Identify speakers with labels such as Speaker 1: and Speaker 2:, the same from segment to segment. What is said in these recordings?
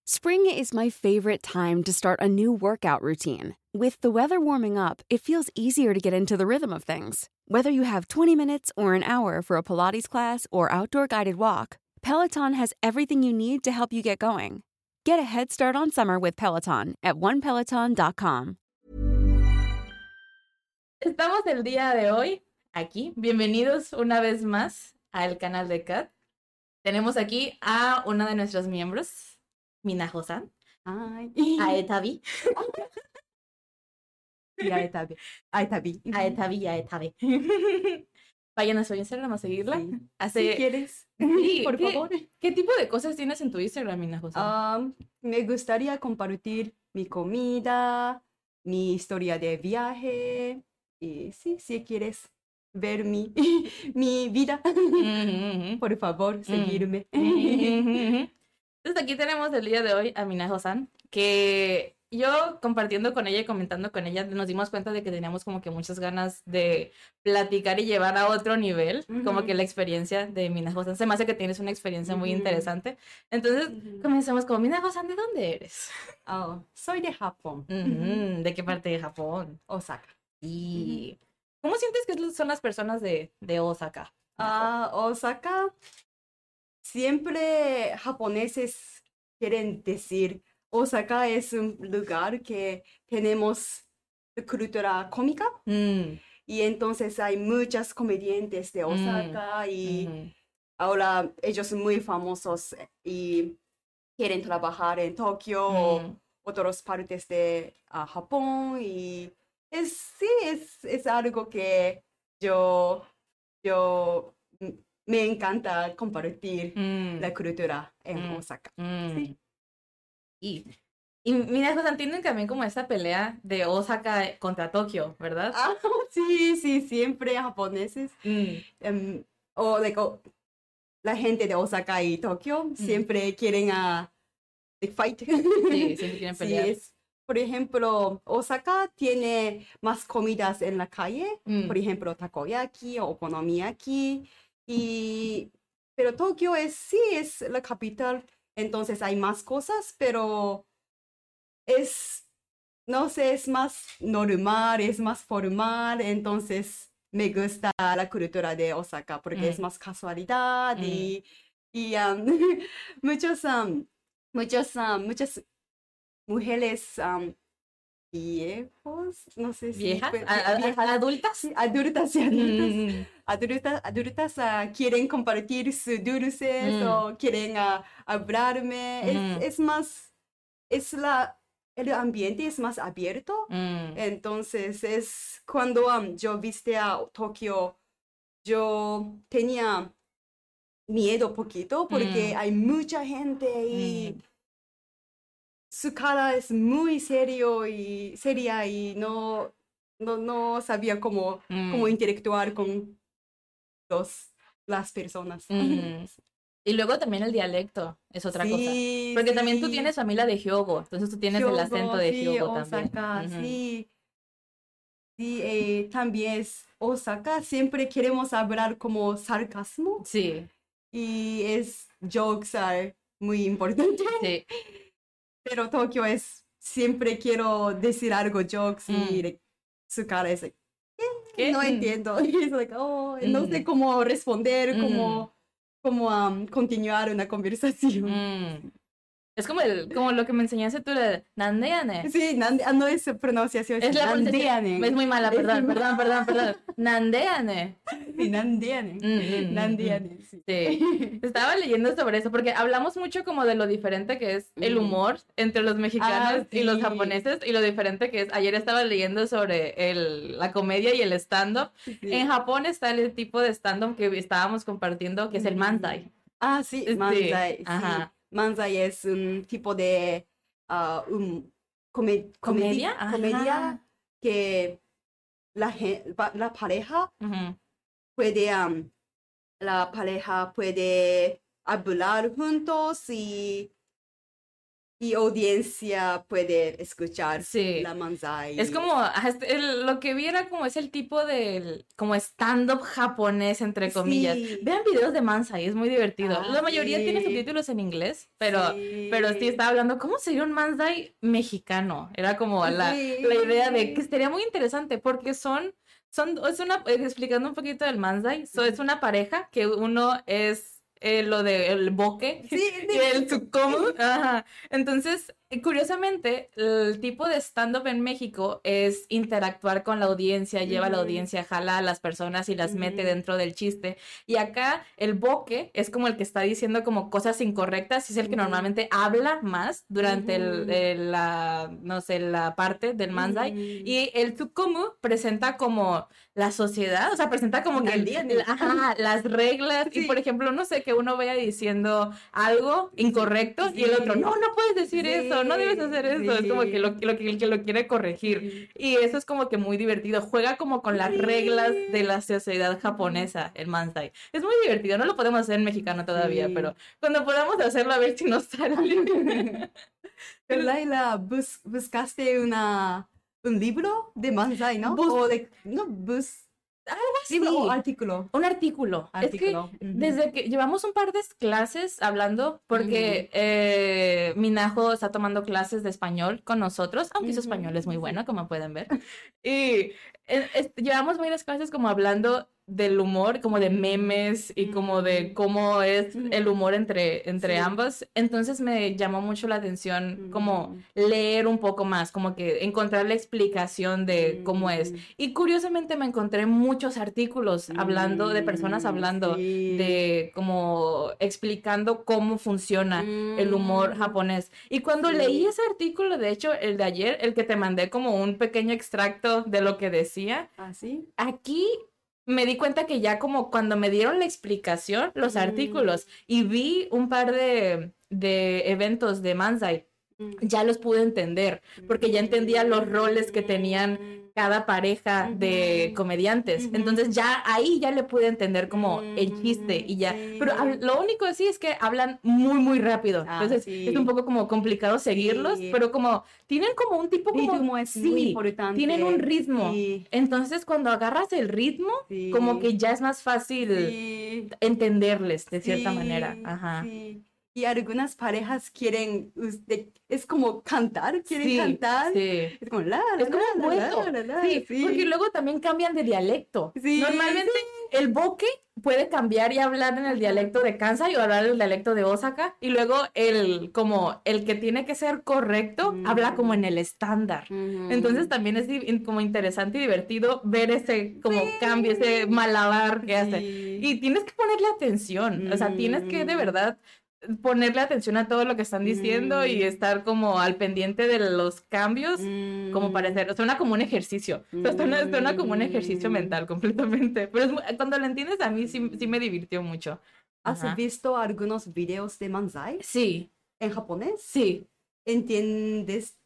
Speaker 1: Spring is my favorite time to start a new workout routine. With the weather warming up, it feels easier to get into the rhythm of things. Whether you have 20 minutes or an hour for a Pilates class or outdoor guided walk, Peloton has everything you need to help you get going. Get a head start on summer with Peloton at onepeloton.com.
Speaker 2: Estamos el día de hoy aquí. Bienvenidos una vez más al canal de Kat. Tenemos aquí a una de nuestros miembros, Minaho-san. Aetabi. Aetabi. Vayan a su Instagram a seguirla.
Speaker 3: Sí. Si quieres, por favor.
Speaker 2: ¿Qué tipo de cosas tienes en tu Instagram, Minaho-san?
Speaker 3: Me gustaría compartir mi comida, mi historia de viaje. Y sí, si quieres ver mi vida, por favor, seguirme.
Speaker 2: Entonces aquí tenemos el día de hoy a Minaho-san, que yo compartiendo con ella y comentando con ella nos dimos cuenta de que teníamos como que muchas ganas de platicar y llevar a otro nivel, como que la experiencia de Minaho-san. Se me hace que tienes una experiencia muy interesante. Entonces comencemos como, Minaho-san, ¿de dónde eres?
Speaker 3: Soy de Japón.
Speaker 2: ¿De qué parte de Japón?
Speaker 3: Osaka.
Speaker 2: ¿Y cómo sientes que son las personas de Osaka?
Speaker 3: Osaka, siempre japoneses quieren decir, Osaka es un lugar que tenemos cultura cómica. Y entonces hay muchos comediantes de Osaka y ahora ellos son muy famosos y quieren trabajar en Tokio o otras partes de Japón y es algo que yo me encanta compartir la cultura en Osaka. Sí.
Speaker 2: Y Minaho-san, tienen también como esta pelea de Osaka contra Tokio, ¿verdad?
Speaker 3: Sí, siempre japoneses. La gente de Osaka y Tokio siempre quieren fight.
Speaker 2: Sí, siempre quieren pelear.
Speaker 3: Sí, por ejemplo, Osaka tiene más comidas en la calle, por ejemplo, takoyaki o okonomiyaki, pero Tokio es la capital, entonces hay más cosas, pero no sé, es más normal, es más formal, entonces me gusta la cultura de Osaka porque es más casualidad y muchas mujeres viejos, no sé si...
Speaker 2: ¿Viejas? ¿Adultas?
Speaker 3: Sí, adultas quieren compartir sus dulces o quieren hablarme. Es más, el ambiente es más abierto. Entonces, es cuando yo visité a Tokio, yo tenía miedo poquito porque hay mucha gente y su cara es muy seria y no sabía cómo interactuar con las personas.
Speaker 2: Y luego también el dialecto es otra cosa. Porque también tú tienes familia de Hyogo, entonces tú tienes el acento de Hyogo
Speaker 3: Osaka,
Speaker 2: también.
Speaker 3: Sí, también es Osaka, siempre queremos hablar como sarcasmo.
Speaker 2: Sí.
Speaker 3: Y jokes are muy importantes.
Speaker 2: Sí.
Speaker 3: Pero Tokio siempre quiero decir algo jokes y su cara es ¿qué? No entiendo. Es no sé cómo responder, cómo continuar una conversación.
Speaker 2: Es como lo que me enseñaste tú de Nandeane.
Speaker 3: Sí, no es pronunciación.
Speaker 2: Es la
Speaker 3: Nandeane.
Speaker 2: Es muy mala, perdón. Nandeane.
Speaker 3: Sí, Nandeane. Sí.
Speaker 2: Estaba leyendo sobre eso, porque hablamos mucho como de lo diferente que es el humor entre los mexicanos y los japoneses, y lo diferente que es. Ayer estaba leyendo sobre la comedia y el stand-up. Sí. En Japón está el tipo de stand-up que estábamos compartiendo, que es el manzai.
Speaker 3: Sí, manzai. Sí. Ajá. Manzai es un tipo de comedia que la pareja puede hablar juntos y Y audiencia puede escuchar
Speaker 2: Sí.
Speaker 3: la manzai.
Speaker 2: Es como, lo que vi era como es el tipo de, como stand-up japonés, entre comillas.
Speaker 3: Sí.
Speaker 2: Vean videos de manzai, es muy divertido. La mayoría
Speaker 3: sí.
Speaker 2: tiene subtítulos en inglés, pero sí estaba hablando, ¿cómo sería un manzai mexicano? Era como la idea de que sería muy interesante, porque explicando un poquito del manzai, es una pareja que uno es lo del boque y el tsukomu. Ajá. Entonces, curiosamente, el tipo de stand-up en México es interactuar con la audiencia, lleva a la audiencia, jala a las personas y las mete dentro del chiste. Y acá el boque es como el que está diciendo como cosas incorrectas, y es el que normalmente habla más durante la parte del manzai. Y el tsukomu presenta como la sociedad, o sea, presenta como que las reglas. Y por ejemplo, no sé, que uno vaya diciendo algo incorrecto y el otro, no puedes decir eso, no debes hacer eso. Es como que el que lo quiere corregir. Y eso es como que muy divertido. Juega como con las reglas de la sociedad japonesa, el manzai. Es muy divertido, no lo podemos hacer en mexicano todavía, pero cuando podamos hacerlo, a ver si nos sale.
Speaker 3: Laila, buscaste un libro de manzai, ¿no? ¿Libro o artículo?
Speaker 2: Un artículo. Es que desde que llevamos un par de clases hablando, porque Minajo está tomando clases de español con nosotros, aunque su español es muy bueno, como pueden ver. Y llevamos varias clases como hablando del humor, como de memes y como de cómo es el humor entre ambos. Entonces me llamó mucho la atención como leer un poco más, como que encontrar la explicación de cómo es. Y curiosamente me encontré muchos artículos hablando, de personas hablando de como explicando cómo funciona el humor japonés. Y cuando leí ese artículo, de hecho, el de ayer, el que te mandé como un pequeño extracto de lo que decía, aquí me di cuenta que ya como cuando me dieron la explicación, los artículos, y vi un par de eventos de manzai, ya los pude entender, porque ya entendía los roles que tenían cada pareja de comediantes. Entonces ya ahí ya le pude entender como el chiste y ya. Pero lo único sí es que hablan muy, muy rápido. Entonces es un poco como complicado seguirlos, pero como tienen como un tipo como...
Speaker 3: ritmo es muy importante.
Speaker 2: Tienen un ritmo. Entonces cuando agarras el ritmo, como que ya es más fácil entenderles de cierta manera. Ajá.
Speaker 3: Y algunas parejas quieren, es como cantar, quieren cantar. Es como
Speaker 2: es como un dueto. Porque luego también cambian de dialecto. Normalmente el boque puede cambiar y hablar en el dialecto de Kansai o hablar en el dialecto de Osaka, y luego el que tiene que ser correcto habla como en el estándar. Entonces también es como interesante y divertido ver ese como cambio, ese malabar que hace. Y tienes que ponerle atención, o sea, tienes que de verdad ponerle atención a todo lo que están diciendo y estar como al pendiente de los cambios, como para hacer, suena como un ejercicio, suena como un ejercicio mental completamente, pero cuando lo entiendes, a mí sí me divirtió mucho.
Speaker 3: ¿Has visto algunos videos de manzai?
Speaker 2: Sí.
Speaker 3: ¿En japonés?
Speaker 2: Sí.
Speaker 3: ¿Entiendes?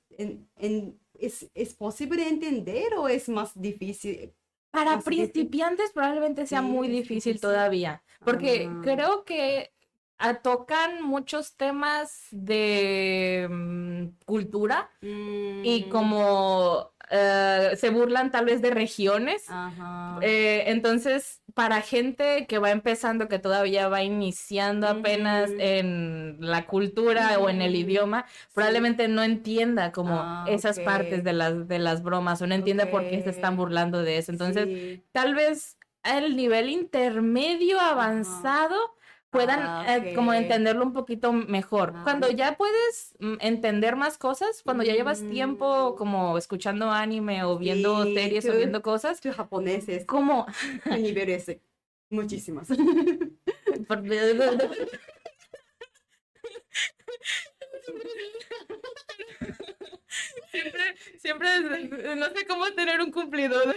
Speaker 3: ¿Es posible entender o es más difícil?
Speaker 2: Para principiantes probablemente sea muy difícil todavía, porque creo que tocan muchos temas de cultura y como se burlan tal vez de regiones. Entonces, para gente que va empezando, que todavía va iniciando apenas en la cultura o en el idioma, probablemente no entienda como esas partes de las bromas, o no entienda por qué se están burlando de eso. Entonces, tal vez el nivel intermedio avanzado puedan como entenderlo un poquito mejor. Cuando ya puedes entender más cosas, cuando ya llevas tiempo como escuchando anime o viendo series o viendo cosas.
Speaker 3: Tu japonés es
Speaker 2: como
Speaker 3: niveles muchísimos.
Speaker 2: Siempre no sé cómo tener un cumplidor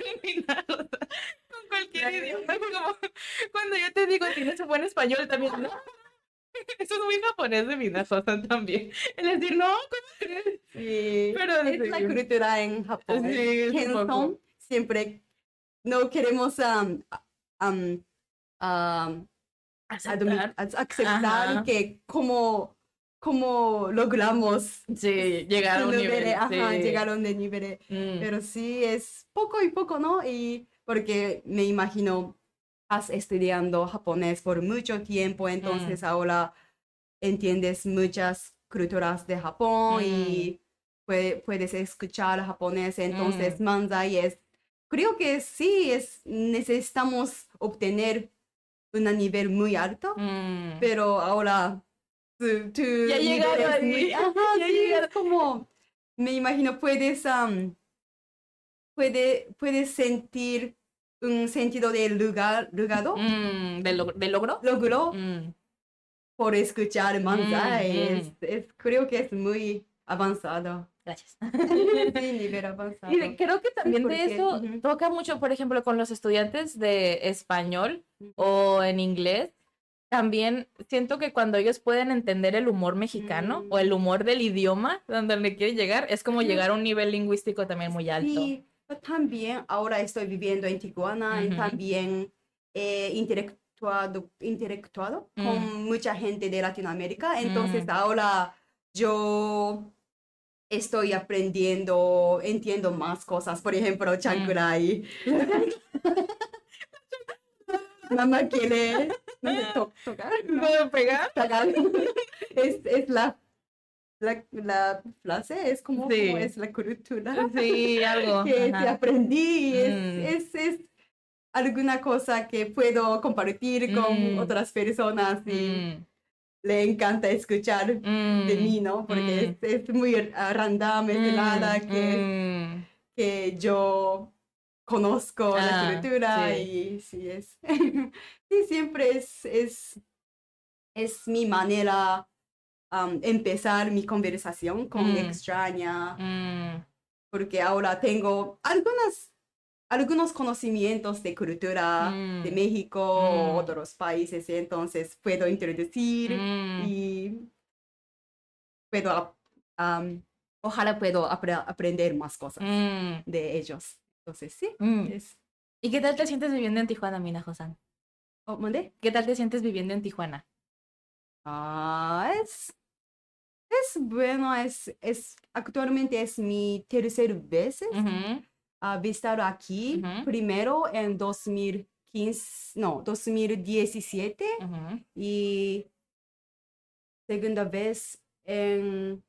Speaker 2: con cualquier idioma. Como cuando yo te digo tienes un buen español también, ¿no? Eso es muy japonés de Minato también. Es decir, no, ¿cómo crees?
Speaker 3: Sí, pero es la cultura en Japón. Sí, siempre no queremos aceptar que como cómo logramos
Speaker 2: Sí, llegar a un nivel.
Speaker 3: Ajá,
Speaker 2: Sí.
Speaker 3: llegaron de nivel. Pero sí, es poco y poco, ¿no? Y porque me imagino, has estudiando japonés por mucho tiempo, entonces ahora entiendes muchas culturas de Japón y puedes escuchar japonés, entonces Manzai creo que sí, necesitamos obtener un nivel muy alto, pero ahora tu
Speaker 2: Ya
Speaker 3: nivel
Speaker 2: llegaron
Speaker 3: es muy,
Speaker 2: ahí.
Speaker 3: ajá,
Speaker 2: Ya
Speaker 3: sí,
Speaker 2: llegaron.
Speaker 3: es como, me imagino, puedes sentir un sentido de logrado,
Speaker 2: ¿De logro?
Speaker 3: logro
Speaker 2: Mm,
Speaker 3: por escuchar Manzai,
Speaker 2: mm.
Speaker 3: creo que es muy avanzado.
Speaker 2: Gracias.
Speaker 3: Sí, nivel avanzado.
Speaker 2: Y creo que también de
Speaker 3: porque,
Speaker 2: eso toca mucho, por ejemplo, con los estudiantes de español o en inglés. También siento que cuando ellos pueden entender el humor mexicano o el humor del idioma donde le quiere llegar, es como llegar a un nivel lingüístico también muy alto.
Speaker 3: Sí, yo también ahora estoy viviendo en Tijuana y también he interactuado con mucha gente de Latinoamérica, entonces ahora yo estoy aprendiendo, entiendo más cosas, por ejemplo, chanclay. Mamá quiere, no sé, tocar, ¿no?
Speaker 2: ¿Puedo pegar?
Speaker 3: Tocar. Es la frase, es como,
Speaker 2: Sí.
Speaker 3: como es la cultura
Speaker 2: Sí, algo.
Speaker 3: que
Speaker 2: Ajá.
Speaker 3: aprendí, es alguna cosa que puedo compartir con otras personas y le encanta escuchar de mí, ¿no? Porque es muy random, es nada que yo conozco la cultura
Speaker 2: sí.
Speaker 3: y sí es. Sí, siempre es mi manera empezar mi conversación con extraña, porque ahora tengo algunos conocimientos de cultura de México o otros países, entonces puedo introducir y puedo, ojalá puedo aprender más cosas de ellos. Entonces, sí.
Speaker 2: ¿Y qué tal te sientes viviendo en Tijuana, Mina Josan?
Speaker 3: Oh, ¿mandé?
Speaker 2: ¿Qué tal te sientes viviendo en Tijuana?
Speaker 3: Es bueno, actualmente es mi tercera vez visitar aquí, primero en 2017 y segunda vez en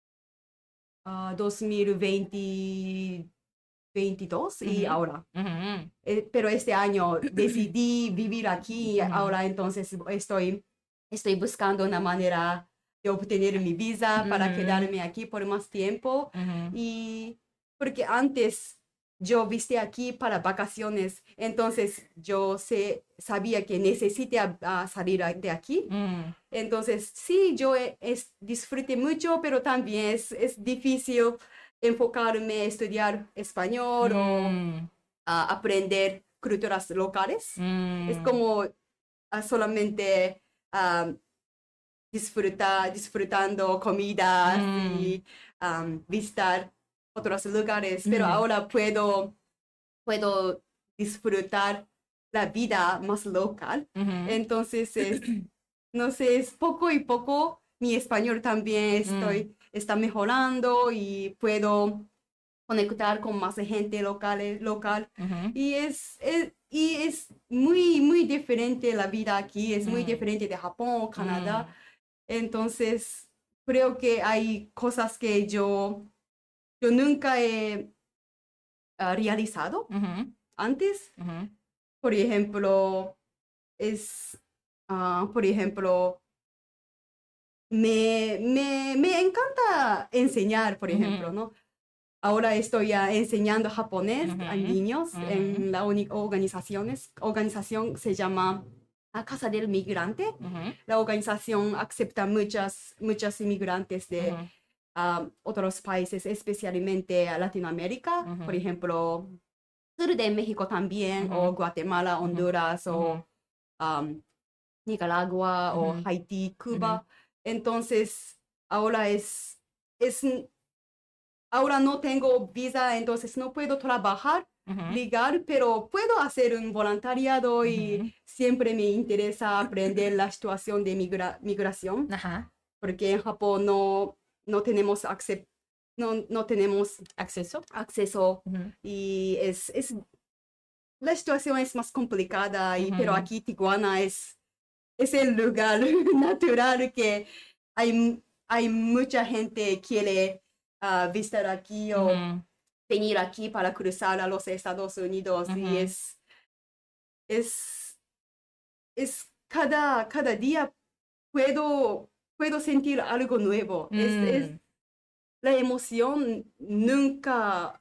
Speaker 3: 2022 y ahora. Pero este año decidí vivir aquí, ahora entonces estoy buscando una manera de obtener mi visa para quedarme aquí por más tiempo. Y porque antes yo viste aquí para vacaciones, entonces yo sabía que necesité salir de aquí. Entonces sí, yo disfruté mucho, pero también es difícil enfocarme a estudiar español o aprender culturas locales. Es como solamente disfrutando comidas y visitar otros lugares, pero ahora puedo disfrutar la vida más local. Entonces, no sé, es poco y poco. Mi español también está mejorando y puedo conectar con más gente local. Y es muy, muy diferente la vida aquí, es muy diferente de Japón o Canadá. Entonces, creo que hay cosas que yo nunca he realizado antes. Por ejemplo, me encanta enseñar, por ejemplo, ¿no? Ahora estoy enseñando japonés a niños en la organización se llama Casa del Migrante. La organización acepta muchos inmigrantes de otros países, especialmente a Latinoamérica, por ejemplo, sur de México también, o Guatemala, Honduras, o Nicaragua, o Haití, Cuba. Entonces, ahora no tengo visa, entonces no puedo trabajar legal, pero puedo hacer un voluntariado y siempre me interesa aprender la situación de migración. porque en Japón no tenemos no tenemos
Speaker 2: acceso.
Speaker 3: Y la situación es más complicada, pero aquí Tijuana es el lugar natural que hay mucha gente que quiere visitar aquí o venir aquí para cruzar a los Estados Unidos. Y es cada día puedo sentir algo nuevo. Es la emoción nunca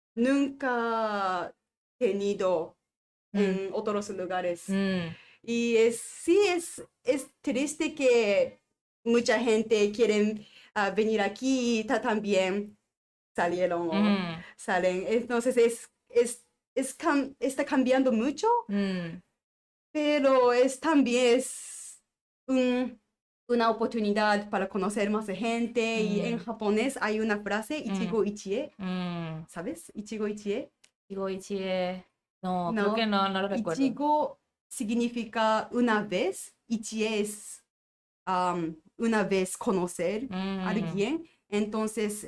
Speaker 3: tenido en otros lugares. Y sí, es triste que mucha gente quiere venir aquí y también salieron o salen. Entonces está cambiando mucho, pero también es una oportunidad para conocer más gente. Y en japonés hay una frase, Ichigo Ichie. ¿Sabes? Ichigo Ichie.
Speaker 2: Ichigo Ichie. No, creo que no lo recuerdo.
Speaker 3: Ichigo significa una vez. Ichie es una vez conocer a alguien. Entonces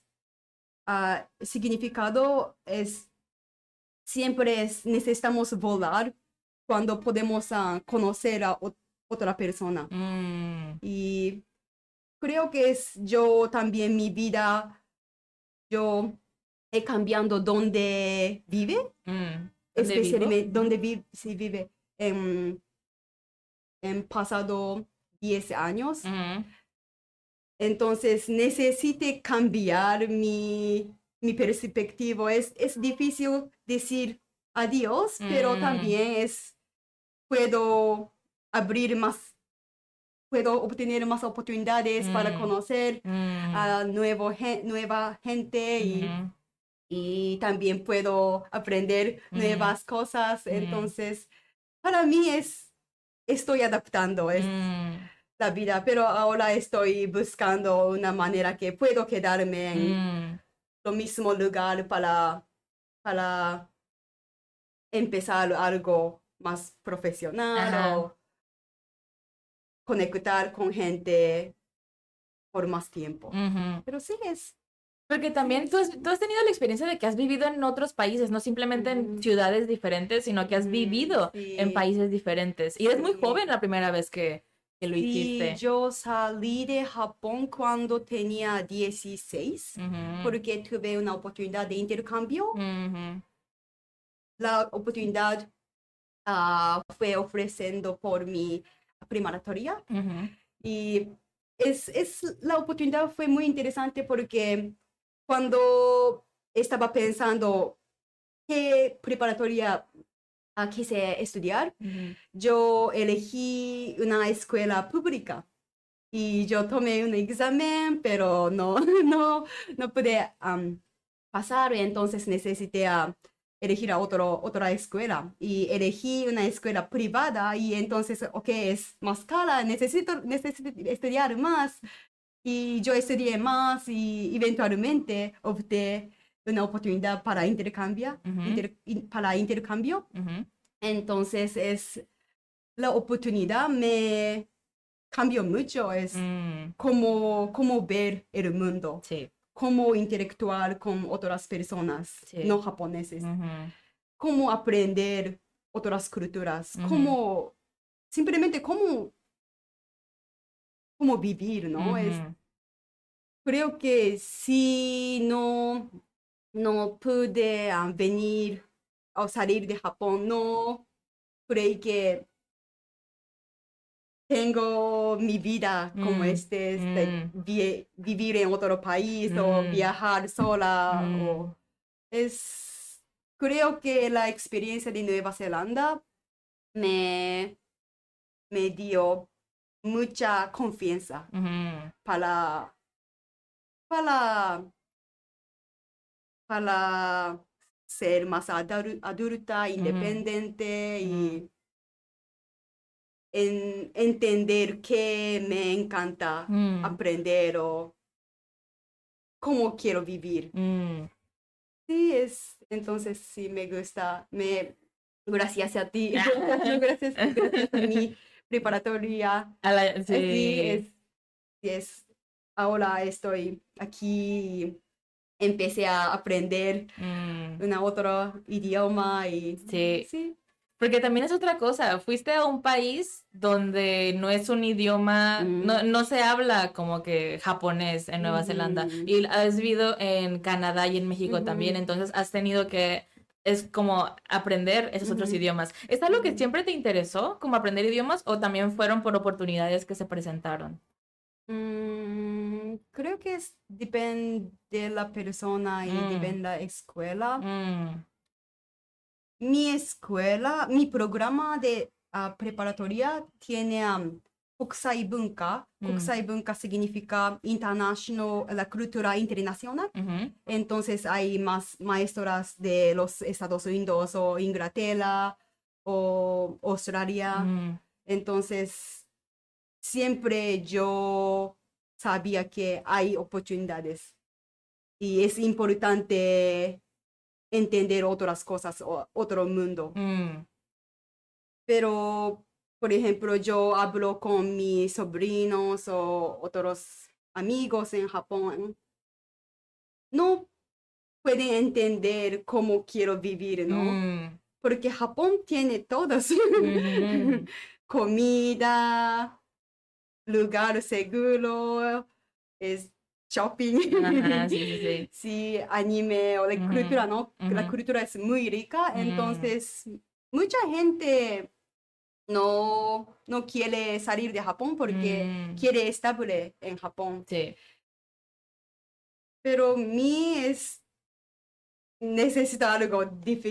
Speaker 3: significado es siempre necesitamos volar cuando podemos conocer a otra persona. Y creo que yo también mi vida, yo he cambiado donde vive, especialmente donde se vive en pasado 10 años. Entonces necesito cambiar mi perspectiva. Es difícil decir adiós, pero también puedo obtener más oportunidades para conocer a nueva gente y también puedo aprender nuevas cosas. Entonces, para mí estoy adaptando la vida, pero ahora estoy buscando una manera que puedo quedarme en lo mismo lugar para empezar algo más profesional o conectar con gente por más tiempo. Pero sí
Speaker 2: Porque también tú has tenido la experiencia de que has vivido en otros países, no simplemente en ciudades diferentes, sino que has vivido en países diferentes. Y eres muy joven la primera vez que lo hiciste.
Speaker 3: Yo salí de Japón cuando tenía 16, porque tuve una oportunidad de intercambio. La oportunidad fue ofreciendo por mi preparatoria. Y la oportunidad fue muy interesante porque cuando estaba pensando qué preparatoria quise estudiar, yo elegí una escuela pública y yo tomé un examen, pero no pude pasar, entonces necesité elegir a otra escuela y elegí una escuela privada y entonces, es más cara, necesito estudiar más y yo estudié más y eventualmente obtuve una oportunidad para intercambio. Entonces la oportunidad me cambió mucho, es cómo ver el mundo.
Speaker 2: Sí.
Speaker 3: Cómo interactuar con otras personas no japoneses, cómo aprender otras culturas, simplemente cómo vivir, ¿no? Creo que si no pude venir o salir de Japón, no creo que tengo mi vida como vivir en otro país o viajar sola. Creo que la experiencia de Nueva Zelanda me dio mucha confianza para ser más adulta, independiente y entender que me encanta aprender o cómo quiero vivir. Sí, entonces sí me gusta, gracias a ti, gracias a mi preparatoria.
Speaker 2: Sí.
Speaker 3: ahora estoy aquí, empecé a aprender otro idioma y
Speaker 2: sí. Porque también es otra cosa, fuiste a un país donde no es un idioma, no se habla como que japonés en Nueva Zelanda, y has vivido en Canadá y en México también, entonces has tenido que, es como aprender esos otros idiomas. ¿Es algo que siempre te interesó, como aprender idiomas, o también fueron por oportunidades que se presentaron?
Speaker 3: Creo que depende de la persona y depende de la escuela. Mi escuela, mi programa de preparatoria tiene Kokusai Bunka. Kokusai Bunka significa international, la cultura internacional. Entonces hay más maestras de los Estados Unidos o Inglaterra o Australia. Entonces, siempre yo sabía que hay oportunidades y es importante entender otras cosas, otro mundo. Pero, por ejemplo, yo hablo con mis sobrinos o otros amigos en Japón. No pueden entender cómo quiero vivir, ¿no? Porque Japón tiene todas. Comida, lugar seguro, es shopping.
Speaker 2: Ajá, sí.
Speaker 3: Sí, anime o la cultura, ¿no? La cultura es muy rica, entonces mucha gente no quiere salir de Japón porque quiere estable en Japón.
Speaker 2: Sí.
Speaker 3: Pero necesita algo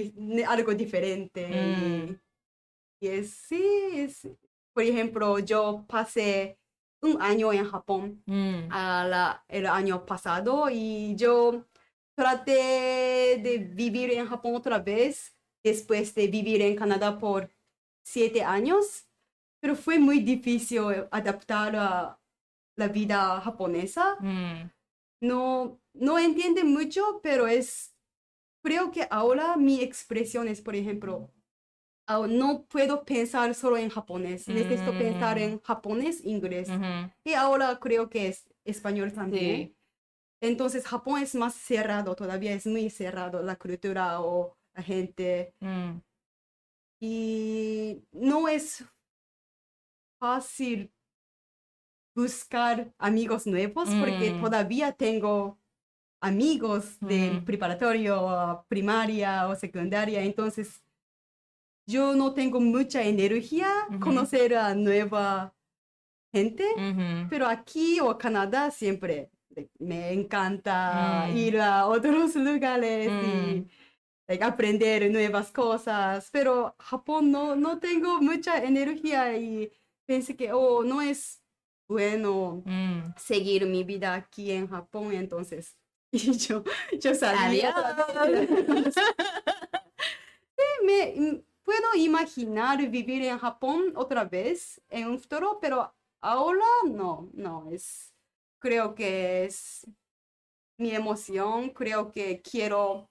Speaker 3: diferente. Por ejemplo, yo pasé un año en Japón el año pasado y yo traté de vivir en Japón otra vez después de vivir en Canadá por 7 años, pero fue muy difícil adaptar a la vida japonesa. No entiende mucho, pero creo que ahora mi expresión es, por ejemplo, no puedo pensar solo en japonés, necesito pensar en japonés, inglés. Y ahora creo que es español también.
Speaker 2: Sí.
Speaker 3: Entonces Japón es más cerrado, todavía es muy cerrado la cultura o la gente. Y no es fácil buscar amigos nuevos porque todavía tengo amigos de preparatorio, primaria o secundaria, entonces yo no tengo mucha energía conocer a nueva gente, pero aquí o Canadá siempre me encanta ir a otros lugares y aprender nuevas cosas, pero Japón no tengo mucha energía y pensé que no es bueno seguir mi vida aquí en Japón, entonces y yo salí.
Speaker 2: Adiós.
Speaker 3: Puedo imaginar vivir en Japón otra vez en un futuro, pero ahora no, creo que es mi emoción, creo que quiero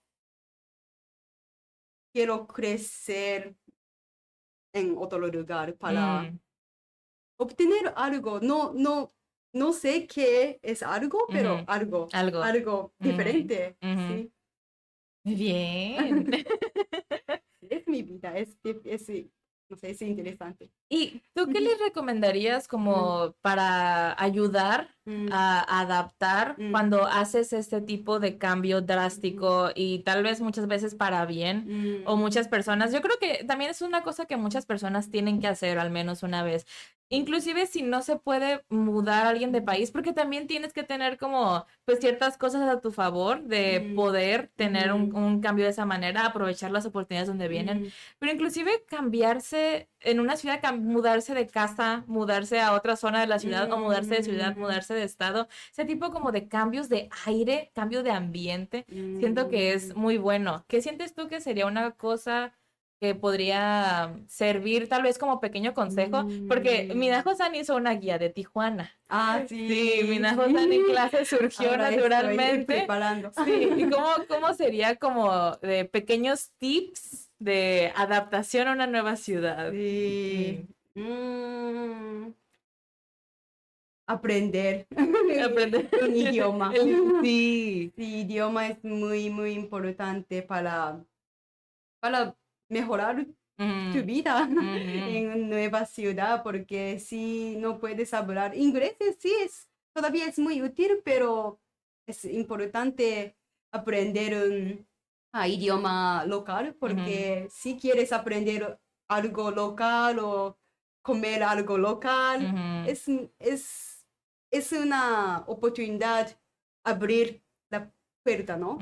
Speaker 3: crecer en otro lugar para obtener algo, no sé qué es algo, pero algo diferente, sí.
Speaker 2: Muy bien.
Speaker 3: Es mi vida, no sé, es interesante.
Speaker 2: ¿Y tú qué les recomendarías como para ayudar a adaptar cuando haces este tipo de cambio drástico y tal vez muchas veces para bien o muchas personas? Yo creo que también es una cosa que muchas personas tienen que hacer al menos una vez. Inclusive si no se puede mudar a alguien de país, porque también tienes que tener como pues ciertas cosas a tu favor de poder tener un cambio de esa manera, aprovechar las oportunidades donde vienen, pero inclusive cambiarse en una ciudad, mudarse de casa, mudarse a otra zona de la ciudad o mudarse de ciudad, mudarse de estado, ese tipo como de cambios de aire, cambio de ambiente, siento que es muy bueno. ¿Qué sientes tú que sería una cosa que podría servir tal vez como pequeño consejo? Porque Minajo-san hizo una guía de Tijuana.
Speaker 3: Ah, sí.
Speaker 2: Sí, Minajo-san en clase surgió
Speaker 3: ahora
Speaker 2: naturalmente.
Speaker 3: Estoy preparando.
Speaker 2: Sí, ¿y cómo sería como de pequeños tips de adaptación a una nueva ciudad?
Speaker 3: Sí. aprender
Speaker 2: Aprender
Speaker 3: un idioma.
Speaker 2: Sí.
Speaker 3: El idioma es muy, muy importante para mejorar tu vida en una nueva ciudad, porque si no puedes hablar inglés, sí todavía es muy útil, pero es importante aprender un idioma local, porque si quieres aprender algo local o comer algo local, es una oportunidad abrir la puerta, ¿no?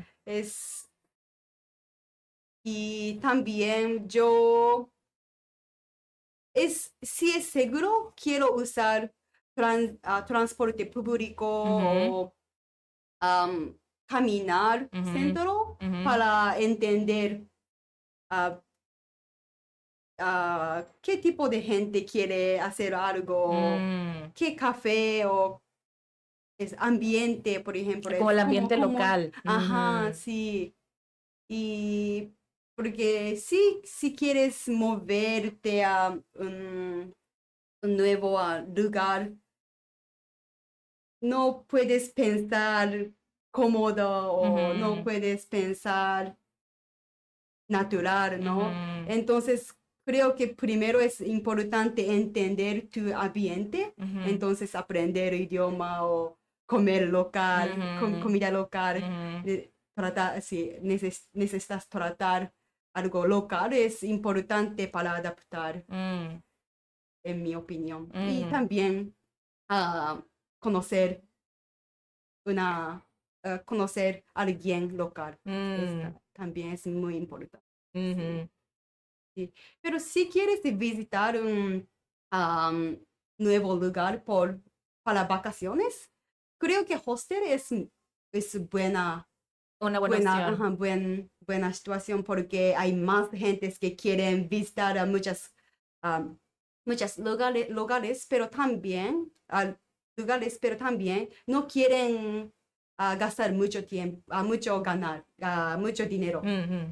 Speaker 3: Y también si es seguro, quiero usar transporte público o caminar centro para entender qué tipo de gente quiere hacer algo, qué café o es ambiente, por ejemplo.
Speaker 2: Como el ambiente local.
Speaker 3: Ajá, sí. Y porque si quieres moverte a un nuevo lugar, no puedes pensar cómodo o no puedes pensar natural, ¿no? Entonces, creo que primero es importante entender tu ambiente, entonces aprender idioma o comer local, comida local, si necesitas tratar algo local, es importante para adaptar, en mi opinión. Y también conocer conocer a alguien local. También es muy importante. Sí. Pero si quieres visitar un nuevo lugar para vacaciones, creo que hostel es buena.
Speaker 2: Una buena opción.
Speaker 3: Buena situación, porque hay más gentes que quieren visitar a muchas lugares, pero también no quieren gastar mucho tiempo, mucho dinero.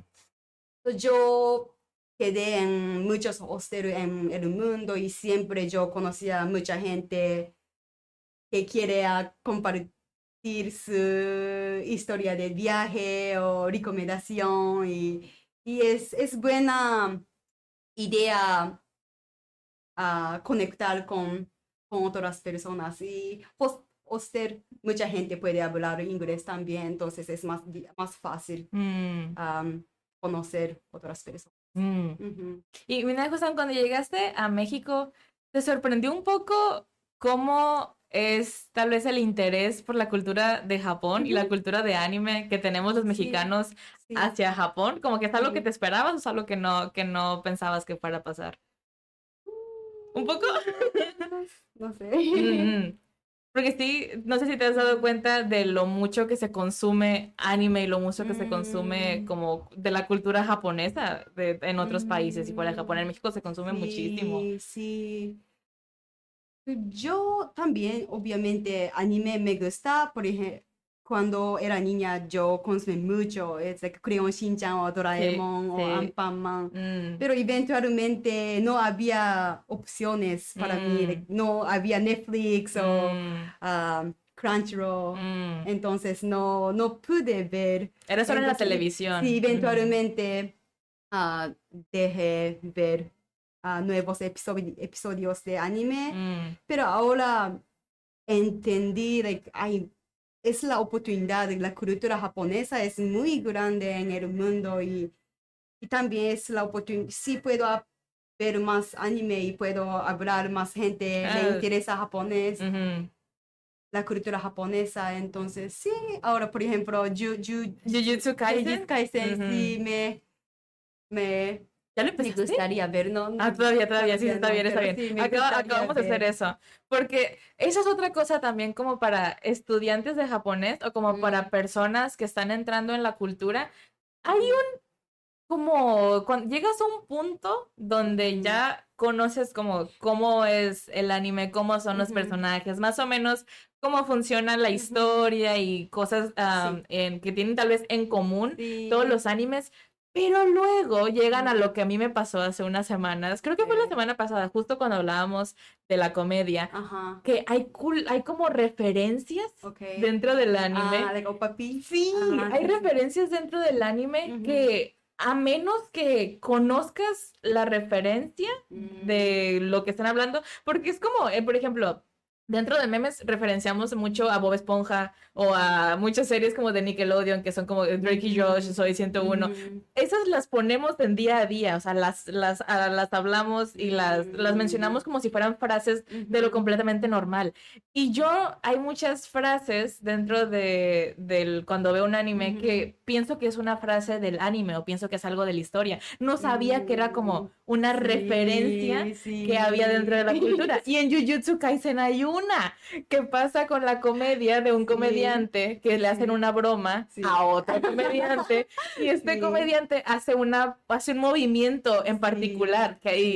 Speaker 3: Yo quedé en muchos hosteles en el mundo y siempre yo conocía a mucha gente que quiere compartir su historia de viaje o recomendación, y es buena idea conectar con otras personas. Y hostel, mucha gente puede hablar inglés también, entonces es más fácil conocer otras personas.
Speaker 2: Y mira, Juan, cuando llegaste a México, ¿te sorprendió un poco cómo es tal vez el interés por la cultura de Japón y la cultura de anime que tenemos los mexicanos hacia Japón? Como que es algo que te esperabas o es algo que no pensabas que fuera a pasar. ¿Un poco?
Speaker 3: No sé.
Speaker 2: Porque sí, no sé si te has dado cuenta de lo mucho que se consume anime y lo mucho que se consume como de la cultura japonesa en otros países y fuera de Japón. En México se consume muchísimo.
Speaker 3: Sí. Yo también, obviamente, anime me gusta. Por ejemplo, cuando era niña yo consumí mucho, es like Crayon Shin-chan o Doraemon o Anpanman, pero eventualmente no había opciones para mí, like, no había Netflix o Crunchyroll, entonces no pude ver.
Speaker 2: Era solo en la televisión.
Speaker 3: Sí, eventualmente dejé ver nuevos episodios de anime, pero ahora entendí, like, es la oportunidad, la cultura japonesa es muy grande en el mundo, y también es la oportunidad, si puedo ver más anime y puedo hablar más gente, le interesa japonés, la cultura japonesa, entonces sí, ahora por ejemplo,
Speaker 2: Jujutsu Kaisen,
Speaker 3: sí, me
Speaker 2: ¿Ya lo empezaste?
Speaker 3: Me gustaría ver, ¿no?
Speaker 2: Todavía, sí, está bien.
Speaker 3: Sí,
Speaker 2: Acabamos de hacer eso. Porque esa es otra cosa también como para estudiantes de japonés o como para personas que están entrando en la cultura. Hay como cuando llegas a un punto donde ya conoces como cómo es el anime, cómo son los personajes, más o menos cómo funciona la historia y cosas que tienen tal vez en común todos los animes. Pero luego llegan a lo que a mí me pasó hace unas semanas, creo que fue la semana pasada, justo cuando hablábamos de la comedia, que hay como referencias dentro del anime.
Speaker 3: Like Opapi.
Speaker 2: Sí, hay referencias dentro del anime que a menos que conozcas la referencia de lo que están hablando, porque es como, por ejemplo, dentro de memes referenciamos mucho a Bob Esponja o a muchas series como de Nickelodeon que son como Drake y Josh, Soy 101. Esas las ponemos en día a día, o sea, las hablamos y las mencionamos como si fueran frases de lo completamente normal. Y hay muchas frases dentro del cuando veo un anime que pienso que es una frase del anime o pienso que es algo de la historia. No sabía que era como una referencia que había dentro de la cultura. Y en Jujutsu Kaisen hay una que pasa con la comedia de un comediante que le hacen una broma a otro comediante y este comediante hace un movimiento en particular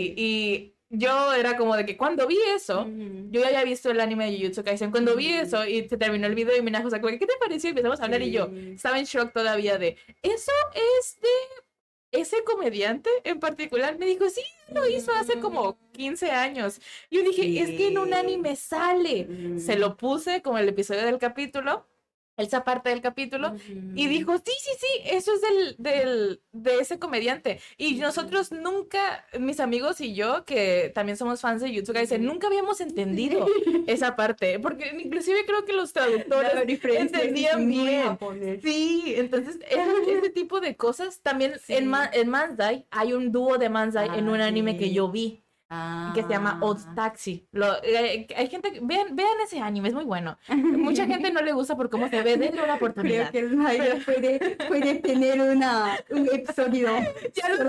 Speaker 2: y yo era como de que cuando vi eso, yo ya había visto el anime de Jujutsu Kaisen, cuando vi eso y se terminó el video y Minajo sacó, ¿qué te pareció? Y empezamos a hablar y yo estaba en shock todavía de, ¿eso es de ese comediante en particular? Me dijo, sí, lo hizo hace como 15 años. Yo dije, es que en un anime sale. Se lo puse como el episodio del capítulo, esa parte del capítulo, y dijo, sí, eso es de ese comediante. Y nosotros nunca, mis amigos y yo, que también somos fans de Jujutsu Kaisen, nunca habíamos entendido esa parte, porque inclusive creo que los traductores entendían bien. Sí, entonces ese tipo de cosas. También en Manzai, hay un dúo de Manzai en un anime que yo vi. Que se llama Odd Taxi. Hay gente, vean ese anime, es muy bueno. Mucha gente no le gusta por cómo se ve, denle una oportunidad.
Speaker 3: Creo que el Jairo puede tener un episodio.
Speaker 2: Ya lo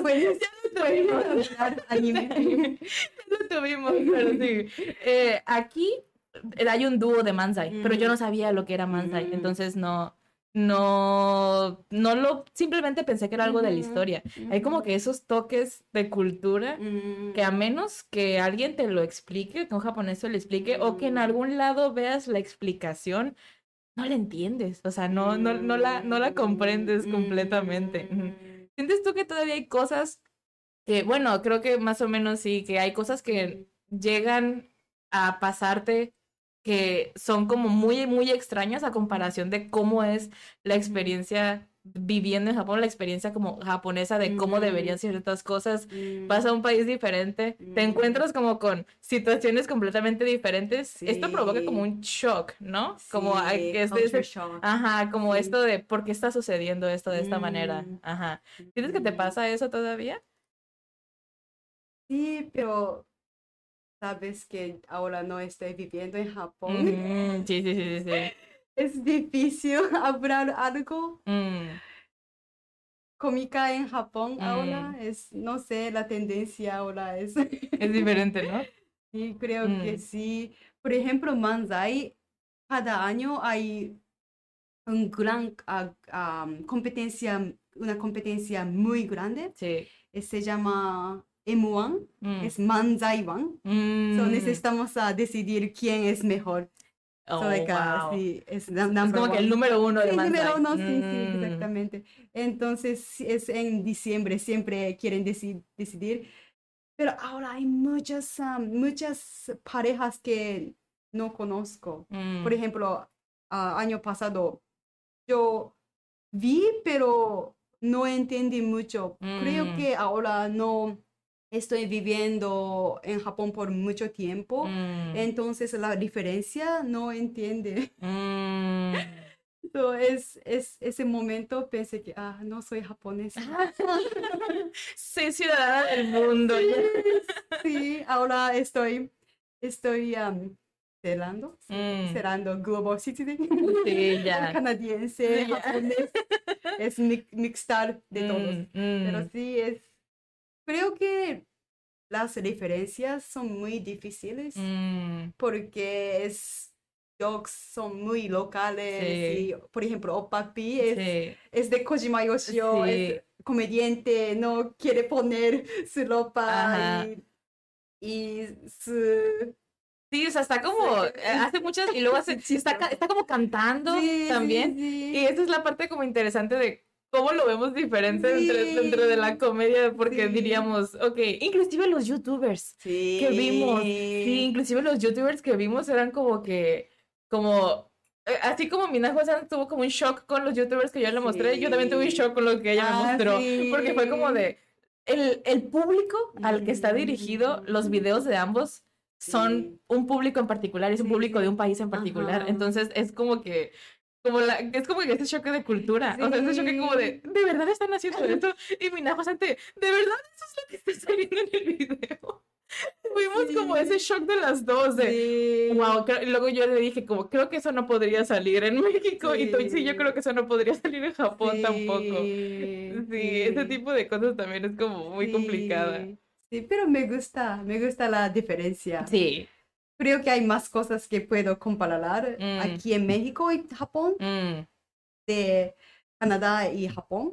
Speaker 2: tuvimos. Anime. Ya lo tuvimos, pero sí. Aquí hay un dúo de Manzai, pero yo no sabía lo que era Manzai, entonces simplemente pensé que era algo de la historia. Hay como que esos toques de cultura que a menos que alguien te lo explique, que un japonés te lo explique, o que en algún lado veas la explicación, no la entiendes, o sea, no la comprendes completamente. ¿Sientes tú que todavía hay cosas que, bueno, creo que más o menos sí, que hay cosas que llegan a pasarte que son como muy, muy extrañas a comparación de cómo es la experiencia viviendo en Japón, la experiencia como japonesa de cómo deberían ser ciertas cosas? Vas a un país diferente, te encuentras como con situaciones completamente diferentes. Esto provoca como un shock, ¿no? Como
Speaker 3: shock.
Speaker 2: Ajá, como esto de ¿por qué está sucediendo esto de esta manera? Ajá. ¿Sientes que te pasa eso todavía?
Speaker 3: Sí, pero sabes que ahora no estoy viviendo en Japón.
Speaker 2: Sí.
Speaker 3: Es difícil hablar algo cómica en Japón ahora. No sé, la tendencia ahora es...
Speaker 2: Es diferente, ¿no?
Speaker 3: Sí, creo que sí. Por ejemplo, Manzai, cada año hay una competencia muy grande.
Speaker 2: Sí.
Speaker 3: Se llama M1, es Manzai-wan. Necesitamos decidir quién es mejor.
Speaker 2: Wow.
Speaker 3: Sí, es
Speaker 2: como que el número uno de Manzai.
Speaker 3: El número uno, sí, exactamente. Entonces, es en diciembre, siempre quieren decidir. Pero ahora hay muchas parejas que no conozco. Por ejemplo, año pasado yo vi, pero no entendí mucho. Creo que ahora no estoy viviendo en Japón por mucho tiempo, entonces la diferencia no entiende. Entonces, ese momento pensé que, no soy japonesa.
Speaker 2: Soy ciudadana del mundo.
Speaker 3: Sí, ahora estoy cerrando Global Citizen.
Speaker 2: Sí, ya.
Speaker 3: Canadiense, japonés. Es mixtar de todos. Pero sí, creo que las referencias son muy difíciles porque jokes son muy locales. Y, por ejemplo, Opapi es de Kojima Yoshio, es comediante, no quiere poner su ropa y su...
Speaker 2: Sí, o sea, está como, hace muchas, y luego está como cantando también.
Speaker 3: Sí.
Speaker 2: Y esa es la parte como interesante de cómo lo vemos diferente dentro de la comedia, porque diríamos, ok, inclusive los youtubers que vimos, inclusive los youtubers que vimos eran así como Mina Josan tuvo como un shock con los youtubers que yo le mostré, yo también tuve un shock con lo que ella me mostró, porque fue como de, el público al que está dirigido los videos de ambos son un público en particular, es un público de un país en particular, entonces es como que es como que ese choque de cultura, o sea, ese choque como de verdad están haciendo esto, y Mina Josan de verdad eso es lo que está saliendo en el video. Fuimos como ese shock de las dos, de wow, y luego yo le dije como, creo que eso no podría salir en México, y tú, yo creo que eso no podría salir en Japón tampoco. Sí, ese tipo de cosas también es como muy complicada.
Speaker 3: Sí, pero me gusta la diferencia.
Speaker 2: Sí.
Speaker 3: Creo que hay más cosas que puedo comparar aquí en México y Japón, de Canadá y Japón.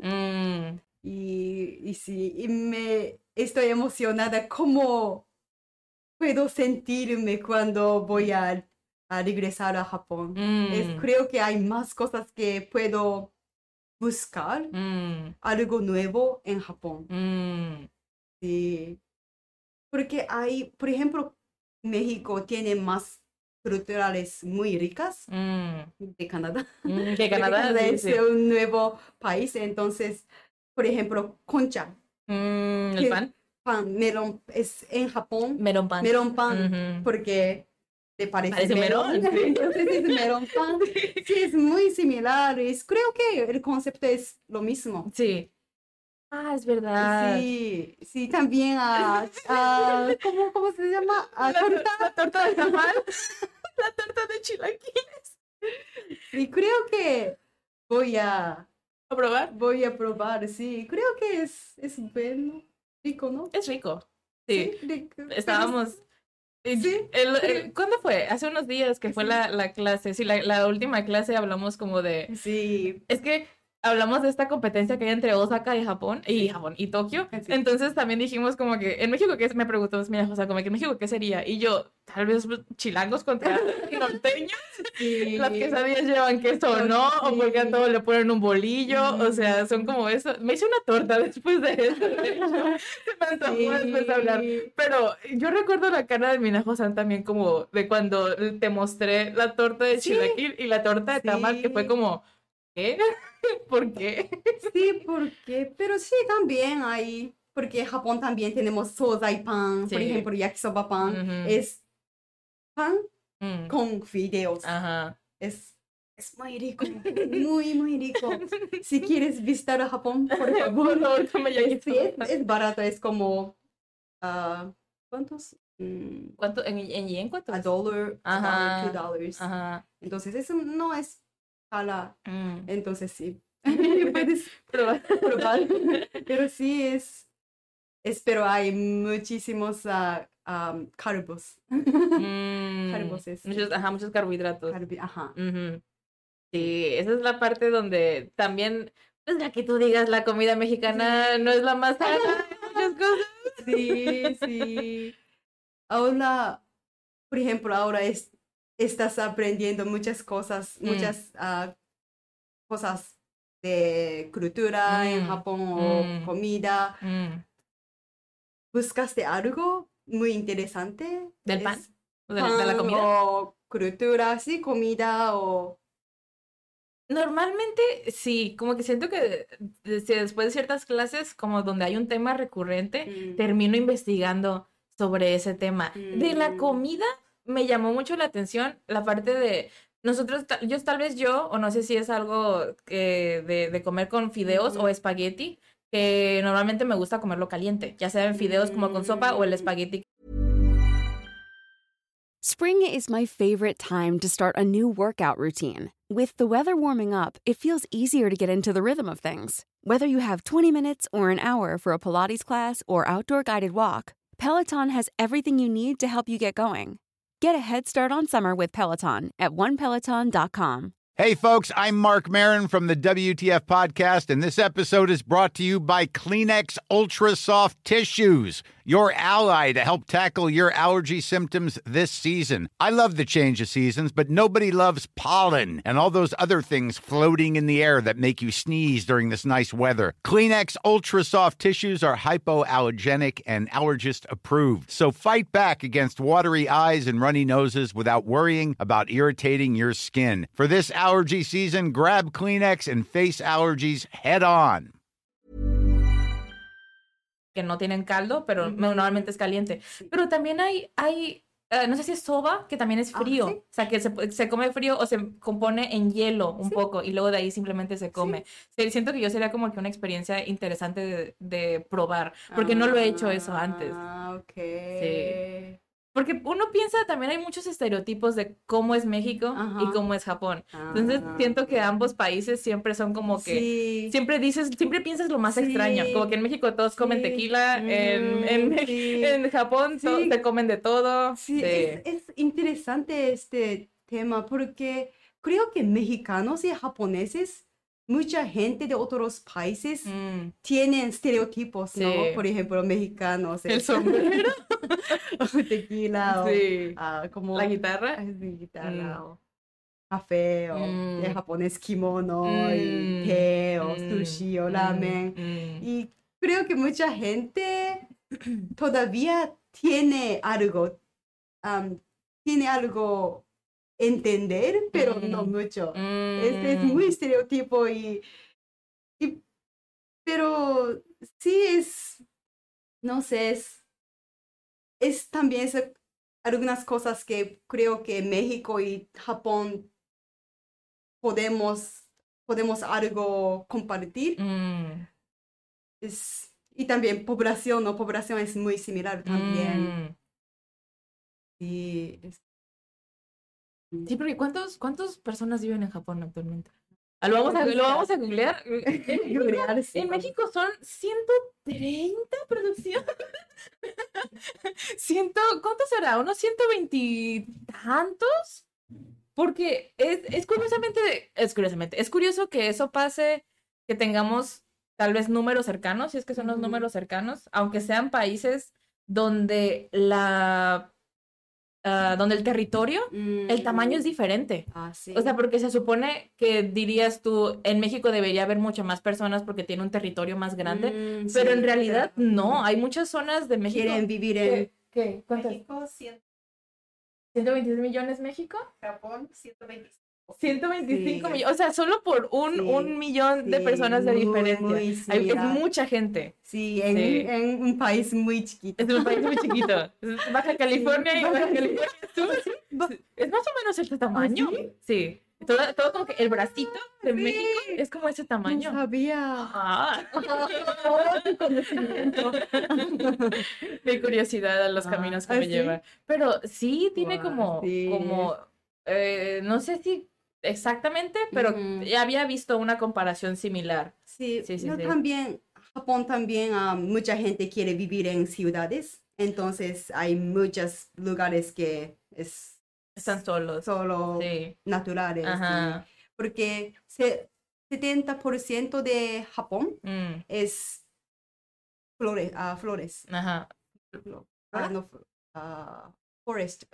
Speaker 3: Y sí, me estoy emocionada cómo puedo sentirme cuando voy a regresar a Japón. Creo que hay más cosas que puedo buscar, algo nuevo en Japón. Sí. Porque hay, por ejemplo, México tiene más culturales muy ricas de Canadá.
Speaker 2: Que Canadá
Speaker 3: es un nuevo país, entonces, por ejemplo, concha.
Speaker 2: ¿El pan?
Speaker 3: Melón, es en Japón.
Speaker 2: Melón pan.
Speaker 3: Melón pan, porque te parece melón.
Speaker 2: Sí.
Speaker 3: Entonces es melón pan. Sí, es muy similar. Creo que el concepto es lo mismo.
Speaker 2: Sí. Es verdad.
Speaker 3: Sí, también ¿cómo se llama?
Speaker 2: La torta de tamal. La torta de chilaquiles.
Speaker 3: Sí, creo que voy a
Speaker 2: probar.
Speaker 3: Voy a probar, sí. Creo que es bueno, rico, ¿no?
Speaker 2: Es rico. Sí.
Speaker 3: Rico.
Speaker 2: Estábamos...
Speaker 3: Sí.
Speaker 2: ¿Cuándo fue? Hace unos días que fue la clase. Sí, la última clase hablamos como de...
Speaker 3: Sí.
Speaker 2: Es que hablamos de esta competencia que hay entre Osaka y Japón y Tokio. Sí. Entonces también dijimos como que en México, ¿qué es? Me preguntó, mira, o sea, como que en México, ¿qué sería? Y yo, tal vez chilangos contra norteños. Sí. Las quesadillas llevan queso o no, o porque a todo le ponen un bolillo, o sea, son como eso. Me hice una torta después de eso. Se me antojó después de hablar. Pero yo recuerdo la cara de Mina Josan también como de cuando te mostré la torta de chilaquil y la torta de tamal, que fue como, ¿qué? ¿Por qué?
Speaker 3: Sí, ¿por qué? Pero sí, también hay, porque en Japón también tenemos sozai pan, por ejemplo, yakisoba pan, es pan con fideos.
Speaker 2: Ajá.
Speaker 3: Es muy rico, muy, muy rico. Si quieres visitar a Japón, por favor, es barato, es como, ¿cuántos?
Speaker 2: ¿Cuánto? ¿En yen cuánto?
Speaker 3: $1, $2.
Speaker 2: Ajá.
Speaker 3: Entonces, eso no es entonces sí, puedes
Speaker 2: probar.
Speaker 3: Pero sí pero hay muchísimos carbos. Carbos es.
Speaker 2: Muchos carbohidratos.
Speaker 3: Ajá.
Speaker 2: Sí, esa es la parte donde también, pues ya que tú digas, la comida mexicana no es la más sana, muchas cosas.
Speaker 3: Sí. Ahora, por ejemplo, estás aprendiendo muchas cosas, cosas de cultura en Japón o comida. ¿Buscaste algo muy interesante?
Speaker 2: ¿Del pan? ¿De la comida?
Speaker 3: O cultura, sí, comida o...
Speaker 2: Normalmente sí, como que siento que después de ciertas clases, como donde hay un tema recurrente, termino investigando sobre ese tema. De la comida me llamó mucho la atención la parte de nosotros, o no sé si es algo de comer con fideos o espagueti, que normalmente me gusta comerlo caliente, ya sea en fideos como con sopa o el espagueti.
Speaker 1: Spring is my favorite time to start a new workout routine. With the weather warming up, it feels easier to get into the rhythm of things. Whether you have 20 minutes or an hour for a Pilates class or outdoor guided walk, Peloton has everything you need to help you get going. Get a head start on summer with Peloton at onepeloton.com.
Speaker 4: Hey, folks, I'm Mark Maron from the WTF Podcast, and this episode is brought to you by Kleenex Ultra Soft Tissues, your ally to help tackle your allergy symptoms this season. I love the change of seasons, but nobody loves pollen and all those other things floating in the air that make you sneeze during this nice weather. Kleenex Ultra Soft Tissues are hypoallergenic and allergist approved. So fight back against watery eyes and runny noses without worrying about irritating your skin. For this allergy season, grab Kleenex and face allergies head on.
Speaker 2: Que no tienen caldo, pero normalmente es caliente. Pero también hay no sé si es soba, que también es frío. ¿Sí? O sea, que se come frío o se compone en hielo un poco y luego de ahí simplemente se come. Sí. Siento que yo sería como que una experiencia interesante de probar, porque no lo he hecho eso antes.
Speaker 3: Ok.
Speaker 2: Sí. Porque uno piensa, también hay muchos estereotipos de cómo es México y cómo es Japón. Entonces, siento que ambos países siempre son como que... Siempre piensas lo más extraño. Como que en México todos comen tequila, en Japón todos se comen de todo.
Speaker 3: Sí. Es interesante este tema porque creo que mexicanos y japoneses, mucha gente de otros países tienen estereotipos, ¿no? Por ejemplo, mexicanos.
Speaker 2: El sombrero.
Speaker 3: O tequila.
Speaker 2: Sí.
Speaker 3: O, como,
Speaker 2: la guitarra.
Speaker 3: O café. O el japonés kimono. Y té. O sushi. O ramen. Y creo que mucha gente todavía tiene algo. Tiene algo entender, pero no mucho. Es muy estereotipo pero sí no sé, es también algunas cosas que creo que México y Japón podemos algo compartir. Y también población, ¿no? Población es muy similar también.
Speaker 2: Sí, porque ¿cuántas personas viven en Japón actualmente? ¿Lo vamos a googlear? En México son 130 producciones. ¿Cuántos será? ¿Unos 120 y tantos? Porque es curioso que eso pase, que tengamos tal vez números cercanos, si es que son los números cercanos, aunque sean países donde donde el territorio, el tamaño es diferente.
Speaker 3: Sí.
Speaker 2: O sea, porque se supone que dirías tú, en México debería haber muchas más personas porque tiene un territorio más grande, pero en realidad no, hay muchas zonas de México.
Speaker 3: Quieren vivir en...
Speaker 2: ¿Qué? ¿Cuánto?
Speaker 5: México,
Speaker 2: 126 millones México.
Speaker 5: Japón, 125.
Speaker 2: 125 millones, o sea, solo por un millón de personas de diferencia. Hay mucha gente.
Speaker 3: Sí, en un país muy chiquito.
Speaker 2: Es un país muy chiquito. Baja California y Baja California Sur. Es más o menos este tamaño. Sí. Todo como que el bracito de México es como ese tamaño.
Speaker 3: No sabía.
Speaker 2: Tu conocimiento. Mi curiosidad a los caminos que me llevan. Pero sí tiene como no sé si exactamente, pero ya había visto una comparación similar.
Speaker 3: Sí. También, Japón también, mucha gente quiere vivir en ciudades, entonces hay muchos lugares que
Speaker 2: están solos.
Speaker 3: Solo naturales. Porque 70% de Japón es flores. Forest.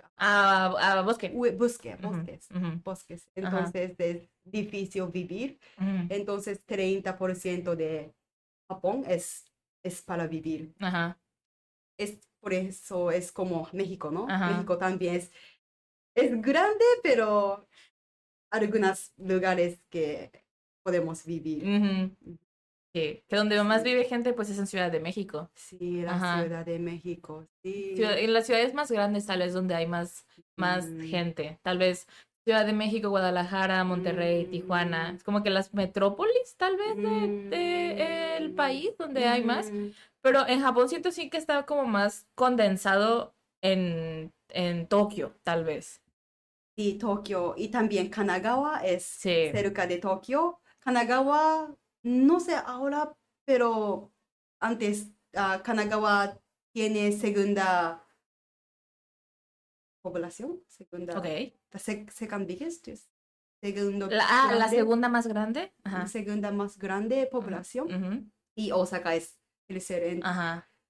Speaker 3: Bosques. Entonces es difícil vivir. Entonces 30% de Japón es para vivir. Por eso es como México, ¿no? México también es grande, pero algunos lugares que podemos vivir.
Speaker 2: Que donde más vive gente pues es en Ciudad de México.
Speaker 3: Sí, la Ciudad de México, sí.
Speaker 2: En las ciudades más grandes tal vez donde hay más gente. Tal vez Ciudad de México, Guadalajara, Monterrey, Tijuana. Es como que las metrópolis tal vez del país donde hay más. Pero en Japón siento sí que está como más condensado en Tokio, tal vez.
Speaker 3: Sí, Tokio. Y también Kanagawa es cerca de Tokio. Kanagawa... No sé ahora, pero antes Kanagawa tiene segunda población. Second biggest.
Speaker 2: La segunda más grande.
Speaker 3: Segunda más grande población. Y Osaka es tercera.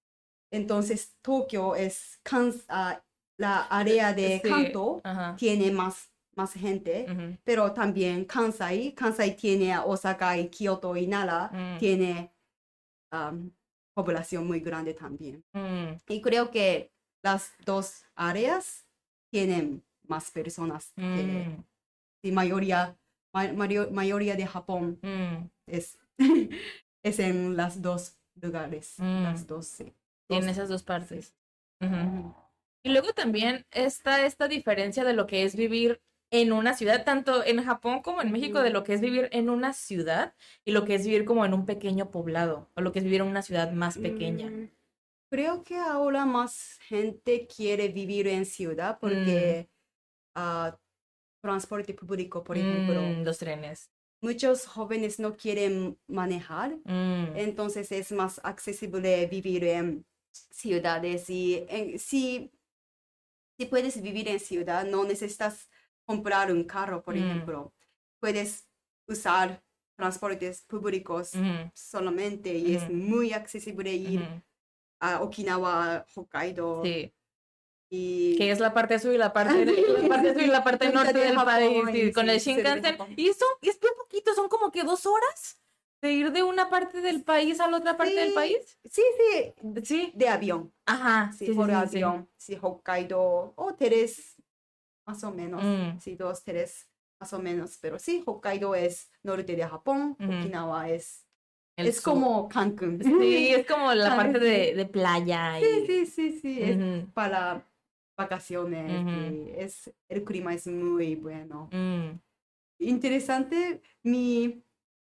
Speaker 3: Entonces, Tokio es la área de
Speaker 2: Sí,
Speaker 3: Kanto,
Speaker 2: ajá.
Speaker 3: tiene más gente,
Speaker 2: Ujú,
Speaker 3: pero también Kansai tiene a Osaka y Kyoto y Nara, tiene población muy grande también. Y creo que las dos áreas tienen más personas que la mayoría de Japón es, es en las dos lugares, las dos, sí.
Speaker 2: Tiene esas dos partes. Ujú. Y luego también está esta diferencia de lo que es vivir en una ciudad, tanto en Japón como en México, de lo que es vivir en una ciudad y lo que es vivir como en un pequeño poblado, o lo que es vivir en una ciudad más pequeña.
Speaker 3: Creo que ahora más gente quiere vivir en ciudad porque transporte público, por ejemplo,
Speaker 2: Los trenes.
Speaker 3: muchos jóvenes no quieren manejar, entonces es más accesible vivir en ciudades y si puedes vivir en ciudad, no necesitas comprar un carro, por ejemplo. Puedes usar transportes públicos solamente y es muy accesible ir a Okinawa, Hokkaido.
Speaker 2: Sí.
Speaker 3: Y
Speaker 2: Que es la parte sur y la parte, la parte sur y la parte norte del
Speaker 3: Japón,
Speaker 2: país, sí, con el
Speaker 3: sí, cerca de
Speaker 2: Shinkansen.
Speaker 3: Japón.
Speaker 2: Y eso es muy poquito, son como que 2 horas de ir de una parte del país a la otra parte del país.
Speaker 3: Sí,
Speaker 2: Sí.
Speaker 3: de avión.
Speaker 2: Ajá.
Speaker 3: Sí,
Speaker 2: Sí,
Speaker 3: por
Speaker 2: sí, sí,
Speaker 3: avión. Sí, Hokkaido o 3, más o menos. Sí, 2, 3, más o menos. Pero sí, Hokkaido es norte de Japón. Okinawa es
Speaker 2: sur.
Speaker 3: como Cancún.
Speaker 2: Sí, es como la parte
Speaker 3: Cancún, sí.
Speaker 2: de playa.
Speaker 3: Sí. Es para vacaciones. Y el clima es muy bueno. Interesante, mi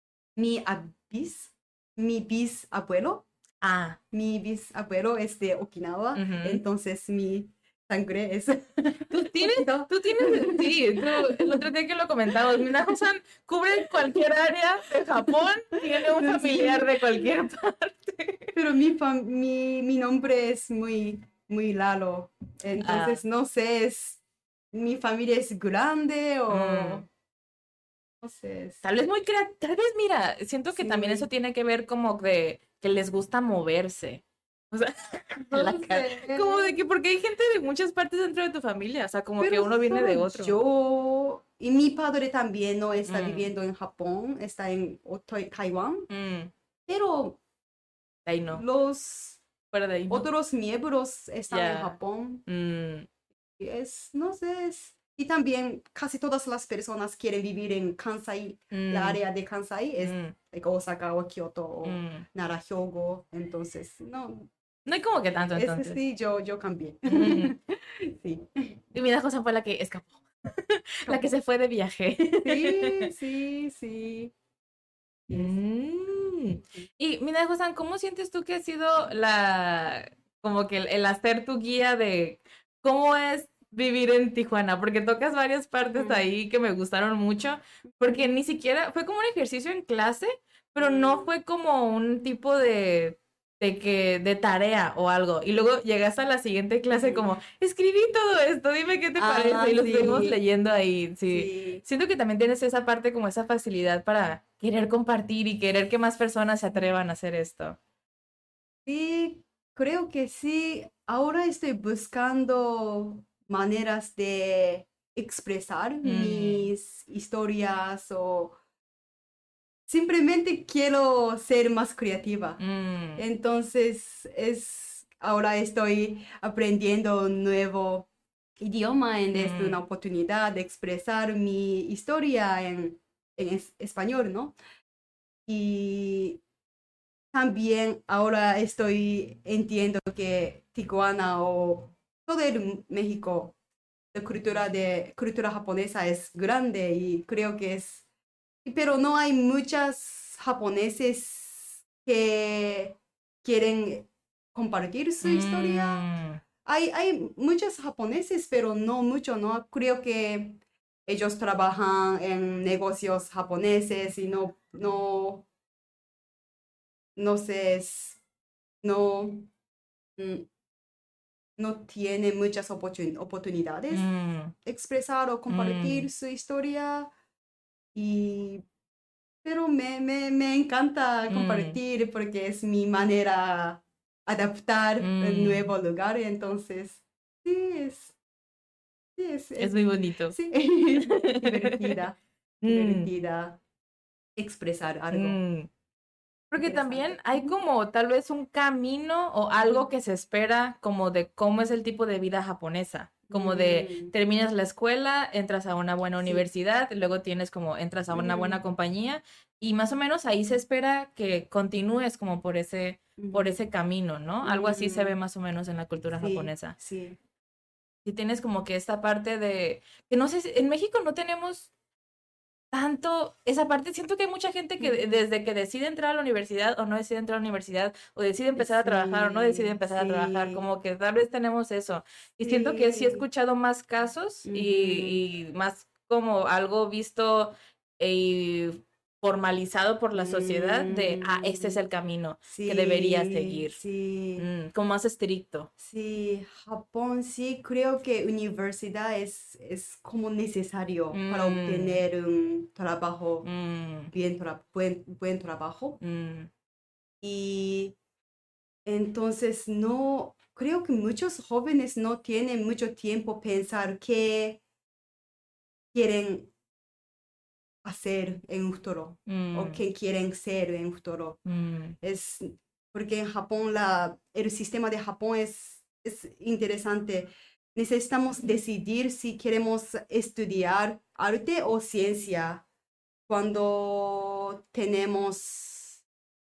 Speaker 3: bisabuelo. Mi bisabuelo es de Okinawa, entonces mi sangre es...
Speaker 2: Tú tienes, sí, el otro día que lo comentamos, Minajo-san cubre cualquier área de Japón, tiene un familiar de cualquier parte.
Speaker 3: Pero mi nombre es muy raro, entonces no sé, mi familia es grande o... No sé.
Speaker 2: Tal vez tal vez, mira, siento que también eso tiene que ver como de que les gusta moverse. O sea, como de que porque hay gente de muchas partes dentro de tu familia, o sea, como que uno viene de otro.
Speaker 3: Yo y mi padre también no está viviendo en Japón, está en Taiwán, pero
Speaker 2: ahí no.
Speaker 3: los
Speaker 2: Fuera de ahí no.
Speaker 3: otros miembros están en Japón. Y no sé, y también casi todas las personas quieren vivir en Kansai, la área de Kansai es like Osaka o Kyoto o Nara, Hyogo, entonces no
Speaker 2: hay como que tanto entonces.
Speaker 3: Sí, yo cambié. Sí.
Speaker 2: Y mi José fue la que escapó. La que se fue de viaje.
Speaker 3: Sí.
Speaker 2: Y mira, José, ¿cómo sientes tú que ha sido como que el hacer tu guía de cómo es vivir en Tijuana? Porque tocas varias partes ahí que me gustaron mucho, porque ni siquiera fue como un ejercicio en clase, pero no fue como un tipo de tarea o algo. Y luego llegaste a la siguiente clase como, escribí todo esto, dime qué te parece. Y lo estuvimos leyendo ahí, sí. Siento que también tienes esa parte, como esa facilidad para querer compartir y querer que más personas se atrevan a hacer esto.
Speaker 3: Sí, creo que sí. Ahora estoy buscando maneras de expresar mis historias o simplemente quiero ser más creativa. Entonces, ahora estoy aprendiendo un nuevo idioma es una oportunidad de expresar mi historia en español, ¿no? Y también ahora entiendo que Tijuana o todo el México, la cultura japonesa es grande y creo que pero no hay muchas japoneses que quieren compartir su historia. Hay muchos japoneses, pero no mucho, ¿no? Creo que ellos trabajan en negocios japoneses y no sé, no tiene muchas oportunidades de expresar o compartir su historia. Pero me encanta compartir porque es mi manera adaptar un nuevo lugar. Entonces, sí,
Speaker 2: es muy bonito.
Speaker 3: Sí, divertida expresar algo.
Speaker 2: Porque también hay como tal vez un camino o algo que se espera como de cómo es el tipo de vida japonesa. Como de terminas la escuela, entras a una buena universidad, luego entras a una buena compañía y más o menos ahí se espera que continúes como por ese camino, ¿no? Algo así se ve más o menos en la cultura japonesa.
Speaker 3: Sí.
Speaker 2: Y tienes como que esta parte de, que no sé, en México no tenemos tanto esa parte. Siento que hay mucha gente que desde que decide entrar a la universidad o no decide entrar a la universidad, o decide empezar a trabajar o no decide empezar a trabajar, como que tal vez tenemos eso. Y siento que sí he escuchado más casos y más como algo visto y formalizado por la sociedad de, este es el camino que deberías seguir. Como más estricto.
Speaker 3: Sí, Japón sí, creo que universidad es como necesario para obtener un trabajo, buen trabajo. Y entonces no, creo que muchos jóvenes no tienen mucho tiempo pensar qué quieren hacer en un futuro o qué quieren ser en un futuro. Porque en Japón el sistema de Japón es interesante. Necesitamos decidir si queremos estudiar arte o ciencia cuando tenemos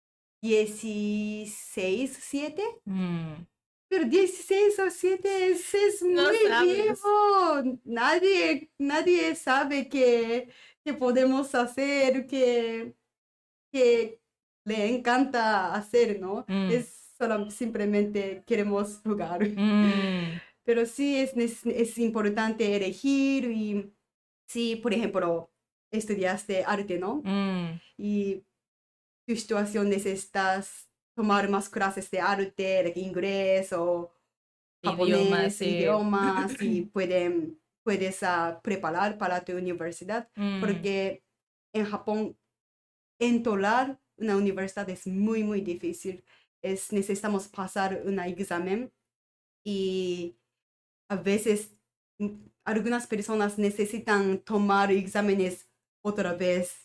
Speaker 3: 16, 7. Pero 16 o 7 es
Speaker 2: No
Speaker 3: muy
Speaker 2: sabes.
Speaker 3: viejo. Nadie sabe qué podemos hacer, qué le encanta hacer, ¿no? Simplemente queremos jugar. Pero sí es importante elegir y si, por ejemplo, estudiaste arte, ¿no? Y tu situación necesitas tomar más clases de arte, de inglés o japonés, idiomas y puedes preparar para tu universidad, porque en Japón entrar una universidad es muy, muy difícil. Necesitamos pasar un examen y a veces algunas personas necesitan tomar exámenes otra vez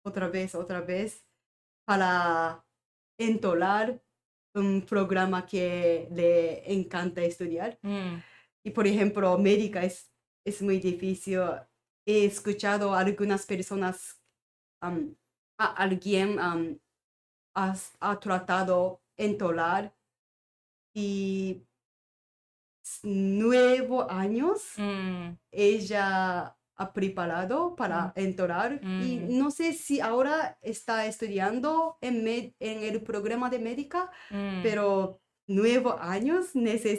Speaker 3: para entrar un programa que le encanta estudiar. Y por ejemplo, médica es muy difícil. He escuchado a algunas personas, alguien ha tratado entrar y 9 años ella ha preparado para entrar y no sé si ahora está estudiando en el programa de médica, pero 9 años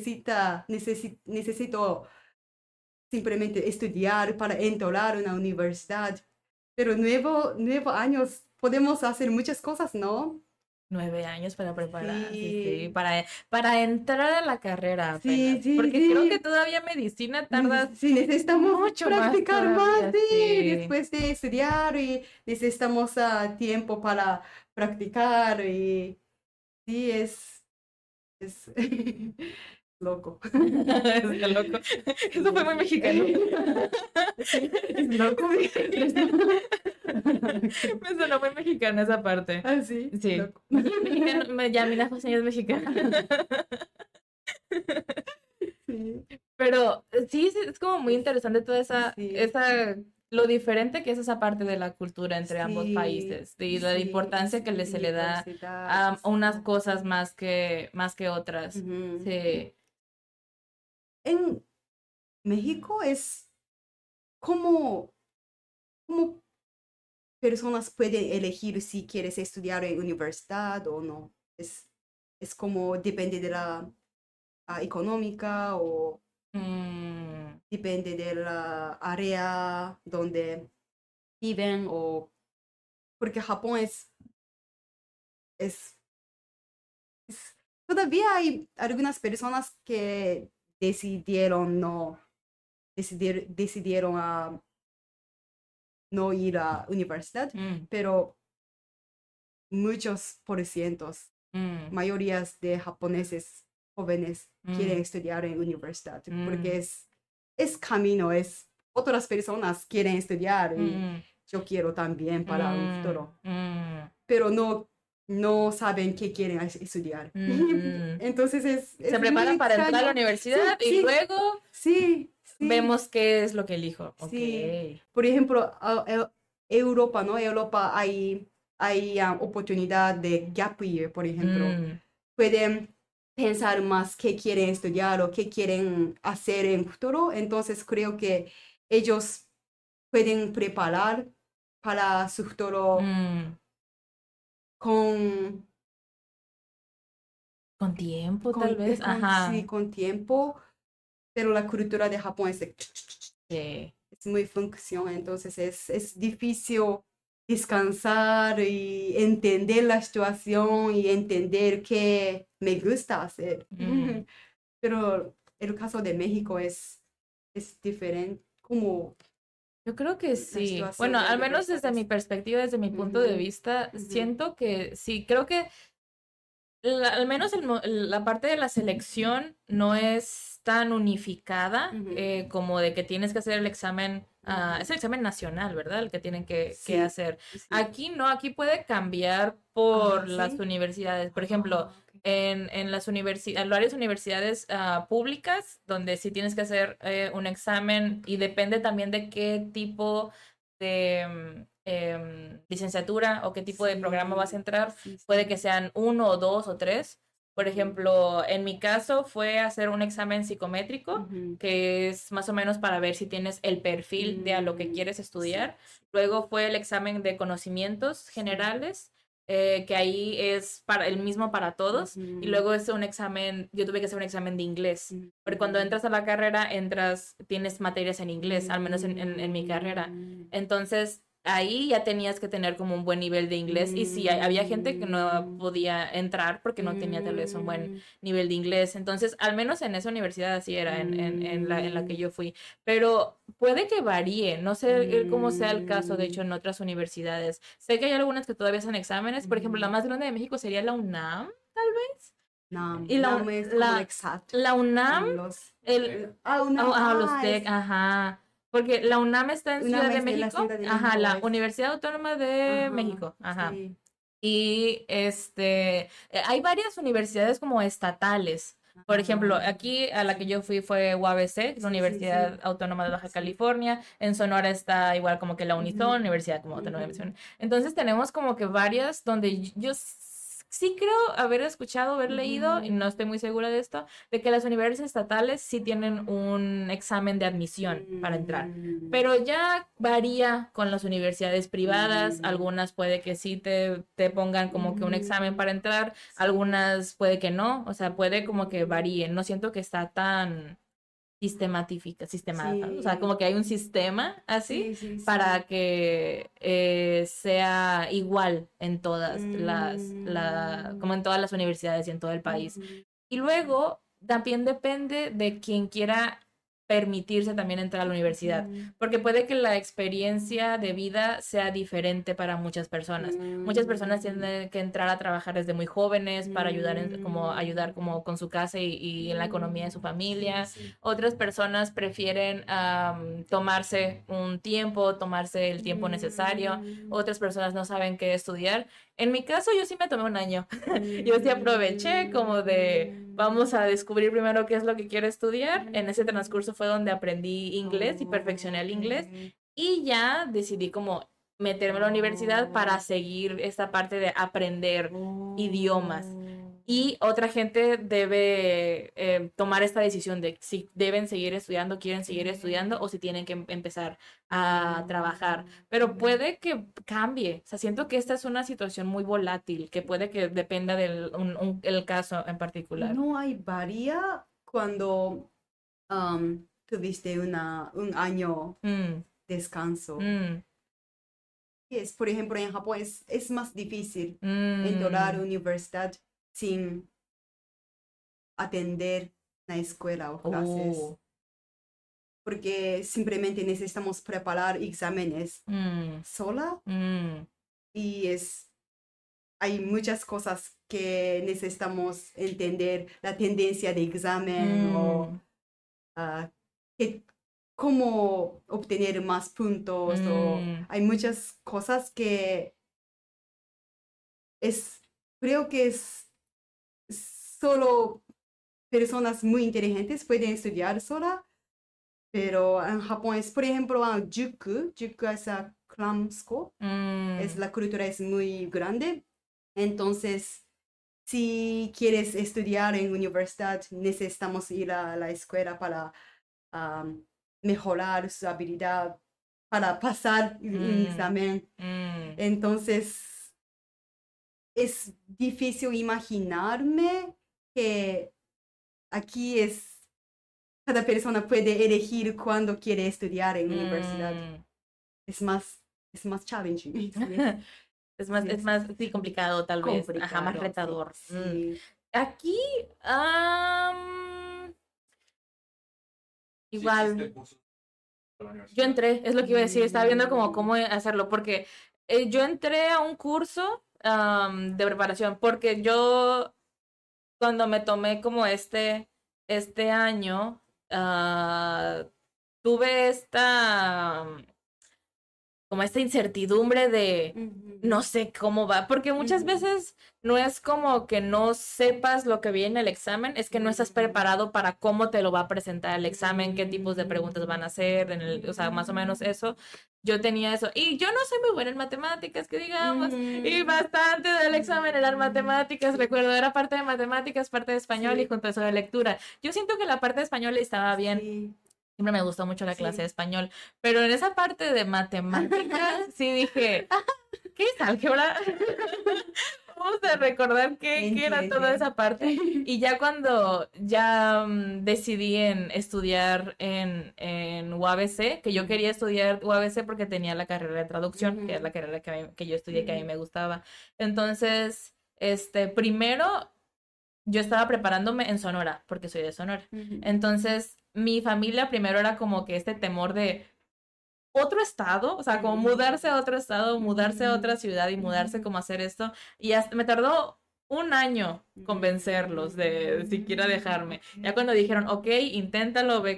Speaker 3: necesito simplemente estudiar para entrar a una universidad, pero 9 años podemos hacer muchas cosas, ¿no?
Speaker 2: 9 años para preparar,
Speaker 3: Sí.
Speaker 2: para entrar a la carrera apenas.
Speaker 3: Sí,
Speaker 2: porque
Speaker 3: sí.
Speaker 2: creo que todavía medicina tarda
Speaker 3: Sí, necesitamos
Speaker 2: mucho
Speaker 3: practicar
Speaker 2: más
Speaker 3: más,
Speaker 2: todavía, sí.
Speaker 3: después de estudiar y necesitamos tiempo para practicar y sí, es loco.
Speaker 2: Está loco. Eso fue muy mexicano.
Speaker 3: Es loco.
Speaker 2: Me sonó muy mexicana esa parte.
Speaker 3: Ah, sí.
Speaker 2: Sí.
Speaker 3: Loco.
Speaker 2: Ya, mira, José es mexicana.
Speaker 3: Sí.
Speaker 2: Pero sí, es como muy interesante toda
Speaker 3: Sí.
Speaker 2: lo diferente que es esa parte de la cultura entre ambos países y la importancia que se le da a unas cosas más que otras. Sí.
Speaker 3: En México es como personas pueden elegir si quieres estudiar en universidad o no. Es como depende de la económica o depende de la área donde viven o porque Japón es todavía hay algunas personas que decidieron a no ir a universidad, pero muchos por cientos mayorías de japoneses jóvenes quieren estudiar en universidad, porque es camino, es otras personas quieren estudiar y yo quiero también para un futuro, pero no saben qué quieren estudiar. Entonces
Speaker 2: se preparan para entrar a la universidad y luego vemos qué es lo que elijo.
Speaker 3: Sí. Por ejemplo, Europa, ¿no? Europa hay oportunidad de gap year, por ejemplo. Pueden pensar más qué quieren estudiar o qué quieren hacer en futuro. Entonces creo que ellos pueden preparar para su futuro con
Speaker 2: tiempo, tal vez.
Speaker 3: Sí, con tiempo. Pero la cultura de Japón es muy función, entonces es difícil descansar y entender la situación y entender qué me gusta hacer. Pero el caso de México es diferente, como...
Speaker 2: Yo creo que sí. Bueno, al menos desde mi perspectiva, desde mi punto de vista, siento que sí, creo que al menos la parte de la selección no es tan unificada como de que tienes que hacer el examen, es el examen nacional, ¿verdad? El que tienen que hacer. Sí. Aquí no, aquí puede cambiar por las universidades. Por ejemplo, en las varias universidades públicas, donde sí tienes que hacer un examen y depende también de qué tipo de licenciatura o qué tipo de programa vas a entrar, puede que sean 1 o 2 o 3. Por ejemplo, en mi caso fue hacer un examen psicométrico, que es más o menos para ver si tienes el perfil de a lo que quieres estudiar. Luego fue el examen de conocimientos generales, que ahí es el mismo para todos. Y luego es un examen, yo tuve que hacer un examen de inglés, porque cuando entras a la carrera, tienes materias en inglés, al menos en mi carrera. Entonces, ahí ya tenías que tener como un buen nivel de inglés y sí, había gente que no podía entrar porque no tenía tal vez un buen nivel de inglés. Entonces, al menos en esa universidad así era, en la que yo fui. Pero puede que varíe, no sé cómo sea el caso, de hecho, en otras universidades. Sé que hay algunas que todavía hacen exámenes, por ejemplo, la más grande de México sería la UNAM, tal vez.
Speaker 3: Y
Speaker 2: la UNAM, los TEC, ajá. Porque la UNAM está en Ciudad de México, la Universidad Autónoma de México, sí. Y hay varias universidades como estatales. Por ejemplo, aquí a la que yo fui fue UABC, la Universidad Autónoma de Baja California. En Sonora está igual como que la Unison, Universidad como Autónoma de Sonora. Entonces tenemos como que varias donde yo sí creo haber escuchado, haber leído, y no estoy muy segura de esto, de que las universidades estatales sí tienen un examen de admisión para entrar. Pero ya varía con las universidades privadas. Algunas puede que sí te pongan como que un examen para entrar, algunas puede que no. O sea, puede como que varíe. No siento que está tan sistemática, o sea, como que hay un sistema así para que sea igual en todas como en todas las universidades y en todo el país. Y luego también depende de quien quiera permitirse también entrar a la universidad, porque puede que la experiencia de vida sea diferente para muchas personas. Muchas personas tienen que entrar a trabajar desde muy jóvenes para ayudar como con su casa y en la economía de su familia. Otras personas prefieren tomarse el tiempo necesario. Otras personas no saben qué estudiar. En mi caso, yo sí me tomé un año. Yo sí aproveché como de vamos a descubrir primero qué es lo que quiero estudiar. En ese transcurso fue donde aprendí inglés y perfeccioné el inglés. Y ya decidí como meterme a la universidad para seguir esta parte de aprender idiomas. Y otra gente debe tomar esta decisión de si deben seguir estudiando, quieren seguir estudiando o si tienen que empezar a trabajar. Pero puede que cambie. O sea, siento que esta es una situación muy volátil, que puede que dependa del el caso en particular.
Speaker 3: No hay varía cuando tuviste un año descanso. Por ejemplo, en Japón es más difícil entrar a la universidad sin atender la escuela o clases. Porque simplemente necesitamos preparar exámenes sola y hay muchas cosas que necesitamos entender, la tendencia de examen o cómo obtener más puntos. O hay muchas cosas que creo que es solo personas muy inteligentes pueden estudiar sola, pero en Japón es, por ejemplo, Juku es a cram school, la cultura es muy grande, entonces si quieres estudiar en universidad necesitamos ir a la escuela para mejorar su habilidad, para pasar un examen. Entonces es difícil imaginarme que aquí cada persona puede elegir cuándo quiere estudiar en universidad. Es más challenging.
Speaker 2: Es más sí, complicado, tal vez. Ajá, más retador. Sí. Aquí, igual. Yo entré, es lo que iba a decir, estaba viendo cómo hacerlo, porque yo entré a un curso de preparación, porque yo, cuando me tomé como este año, tuve esta incertidumbre de no sé cómo va, porque muchas veces no es como que no sepas lo que viene el examen, es que no estás preparado para cómo te lo va a presentar el examen, qué tipos de preguntas van a hacer, o sea, más o menos eso. Yo tenía eso, y yo no soy muy buena en matemáticas, que digamos, y bastante del examen eran matemáticas, recuerdo, era parte de matemáticas, parte de español y junto a eso de lectura. Yo siento que la parte de español estaba bien. Sí. Siempre me gustó mucho la clase de español, pero en esa parte de matemáticas sí dije, ¿qué es álgebra? Vamos a recordar qué era toda esa parte. Y ya cuando decidí en estudiar en UABC, que yo quería estudiar UABC porque tenía la carrera de traducción, que es la carrera que yo estudié, que a mí me gustaba. Entonces, primero yo estaba preparándome en Sonora, porque soy de Sonora. Entonces, mi familia primero era como que este temor de otro estado, o sea, como mudarse a otro estado, mudarse a otra ciudad y mudarse como hacer esto. Y hasta me tardó un año convencerlos de siquiera dejarme. Ya cuando dijeron, ok, inténtalo, ve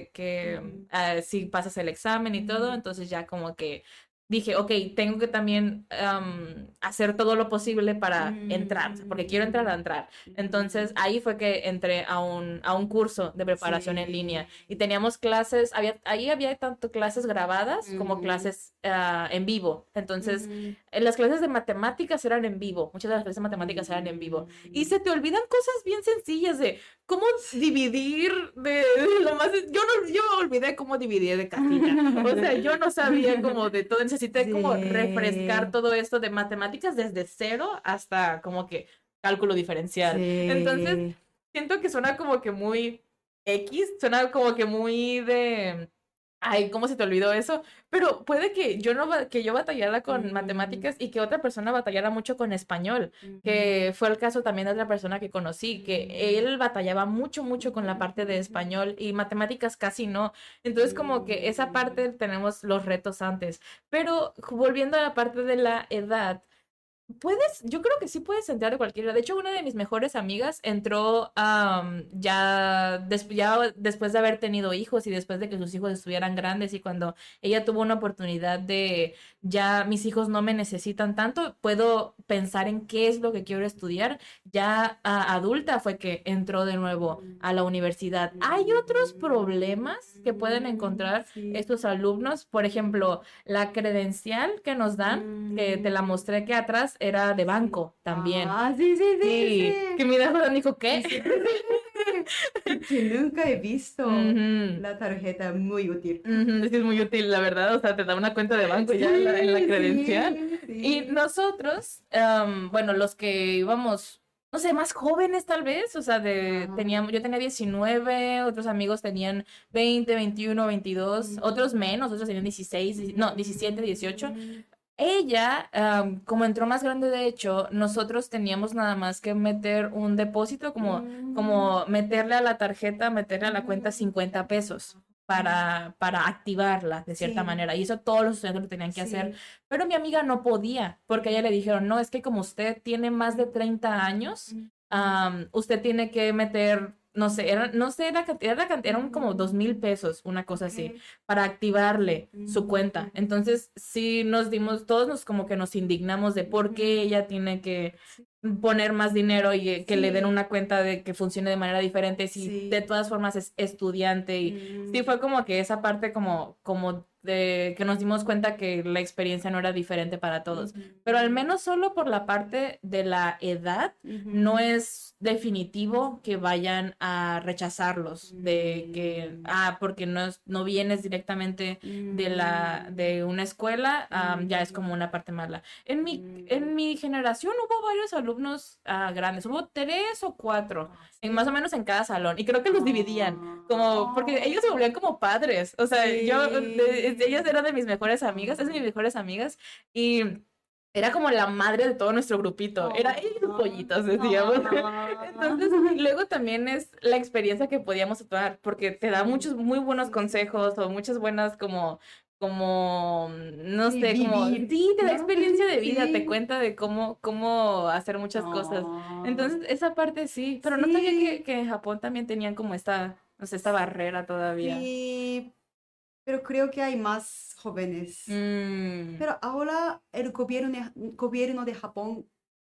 Speaker 2: que si pasas el examen y todo, entonces ya como que dije, ok, tengo que también hacer todo lo posible para entrar, o sea, porque quiero entrar. Entonces, ahí fue que entré a un curso de preparación en línea y teníamos clases, ahí había tanto clases grabadas como clases en vivo. Entonces, las clases de matemáticas eran en vivo, muchas de las clases de matemáticas eran en vivo. Y se te olvidan cosas bien sencillas de cómo dividir de lo más... Yo olvidé cómo dividir de casilla. O sea, yo no sabía como de todo. Necesité como refrescar todo esto de matemáticas desde cero hasta como que cálculo diferencial. Entonces, siento que suena como que muy suena como que muy de... Ay, ¿cómo se te olvidó eso? Pero puede que yo batallara con matemáticas y que otra persona batallara mucho con español, que fue el caso también de otra persona que conocí, que él batallaba mucho con la parte de español y matemáticas casi no. Entonces como que esa parte tenemos los retos antes. Pero volviendo a la parte de la edad, yo creo que sí puedes entrar de cualquier edad. De hecho, una de mis mejores amigas entró ya después de haber tenido hijos y después de que sus hijos estuvieran grandes, y cuando ella tuvo una oportunidad de ya mis hijos no me necesitan tanto, puedo pensar en qué es lo que quiero estudiar. Ya adulta fue que entró de nuevo a la universidad. Hay otros problemas que pueden encontrar estos alumnos, por ejemplo, la credencial que nos dan, que te la mostré que atrás era de banco también.
Speaker 3: Sí.
Speaker 2: Que mi hijo dijo, ¿qué?
Speaker 3: Que nunca he visto la tarjeta, muy útil.
Speaker 2: Es muy útil, la verdad, o sea, te da una cuenta de banco ya en la credencial. Y nosotros, bueno, los que íbamos, no sé, más jóvenes tal vez, o sea, yo tenía 19, otros amigos tenían 20, 21, 22, otros menos, otros tenían 17, 18. Ella, como entró más grande, de hecho, nosotros teníamos nada más que meter un depósito, como meterle a la tarjeta, meterle a la cuenta 50 pesos para activarla de cierta manera. Y eso todos los estudiantes lo tenían que hacer. Pero mi amiga no podía, porque a ella le dijeron, no, es que como usted tiene más de 30 años, usted tiene que meter, no sé, eran como 2,000 pesos, una cosa así, para activarle su cuenta. Entonces, sí todos nos indignamos de por qué ella tiene que poner más dinero y que le den una cuenta de que funcione de manera diferente si de todas formas es estudiante. Y sí fue como que esa parte como de que nos dimos cuenta que la experiencia no era diferente para todos. Pero al menos solo por la parte de la edad no es definitivo que vayan a rechazarlos de que porque no vienes directamente de una escuela, ya es como una parte mala. En mi generación hubo varios alumnos grandes, hubo 3 o 4 más o menos en cada salón, y creo que los dividían como porque ellos se volvían como padres. O sea, ellas eran de mis mejores amigas, es de mis mejores amigas, y era como la madre de todo nuestro grupito. Era ellos pollitos, decíamos. Entonces, luego también es la experiencia que podíamos tomar, porque te da muchos muy buenos consejos o muchas buenas como no sé, te da experiencia de vida, te cuenta de cómo hacer muchas cosas. Entonces, esa parte sí, pero no sabía que en Japón también tenían como esta barrera todavía.
Speaker 3: Sí, pero creo que hay más jóvenes. Pero ahora el gobierno de Japón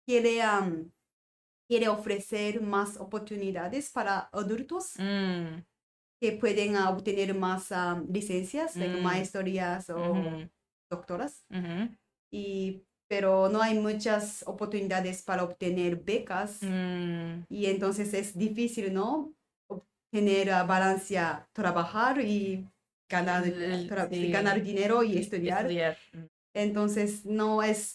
Speaker 3: quiere ofrecer más oportunidades para adultos que pueden obtener más licencias, maestrías o doctoras. Pero no hay muchas oportunidades para obtener becas. Y entonces es difícil, ¿no? Obtener balancear, trabajar y ganar dinero y estudiar. Entonces no es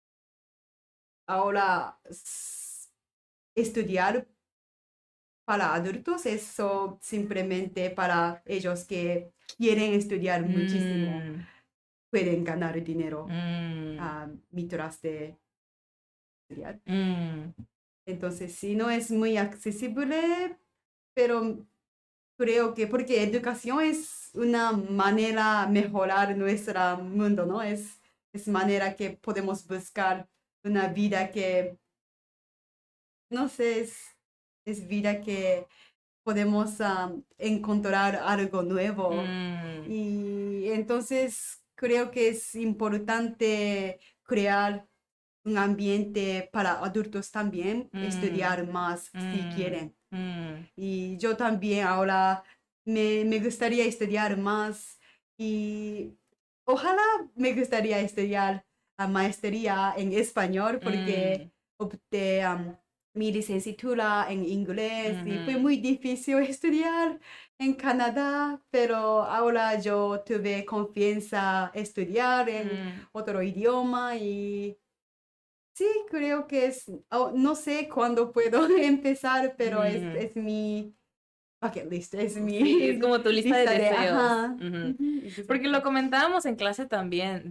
Speaker 3: ahora estudiar para adultos, eso simplemente para ellos que quieren estudiar muchísimo, pueden ganar dinero mientras de estudiar. Entonces sí, no es muy accesible, pero creo que porque educación es una manera de mejorar nuestro mundo, ¿no? Es manera que podemos buscar una vida que, no sé, es vida que podemos encontrar algo nuevo. Y entonces creo que es importante crear un ambiente para adultos también, estudiar más si quieren. Y yo también ahora me gustaría estudiar más y ojalá me gustaría estudiar maestría en español porque opté mi licenciatura en inglés y fue muy difícil estudiar en Canadá, pero ahora yo tuve confianza estudiar en otro idioma y sí, creo que no sé cuándo puedo empezar, pero es mi bucket list, es
Speaker 2: como tu lista de deseos.
Speaker 3: Ajá.
Speaker 2: Porque lo comentábamos en clase también,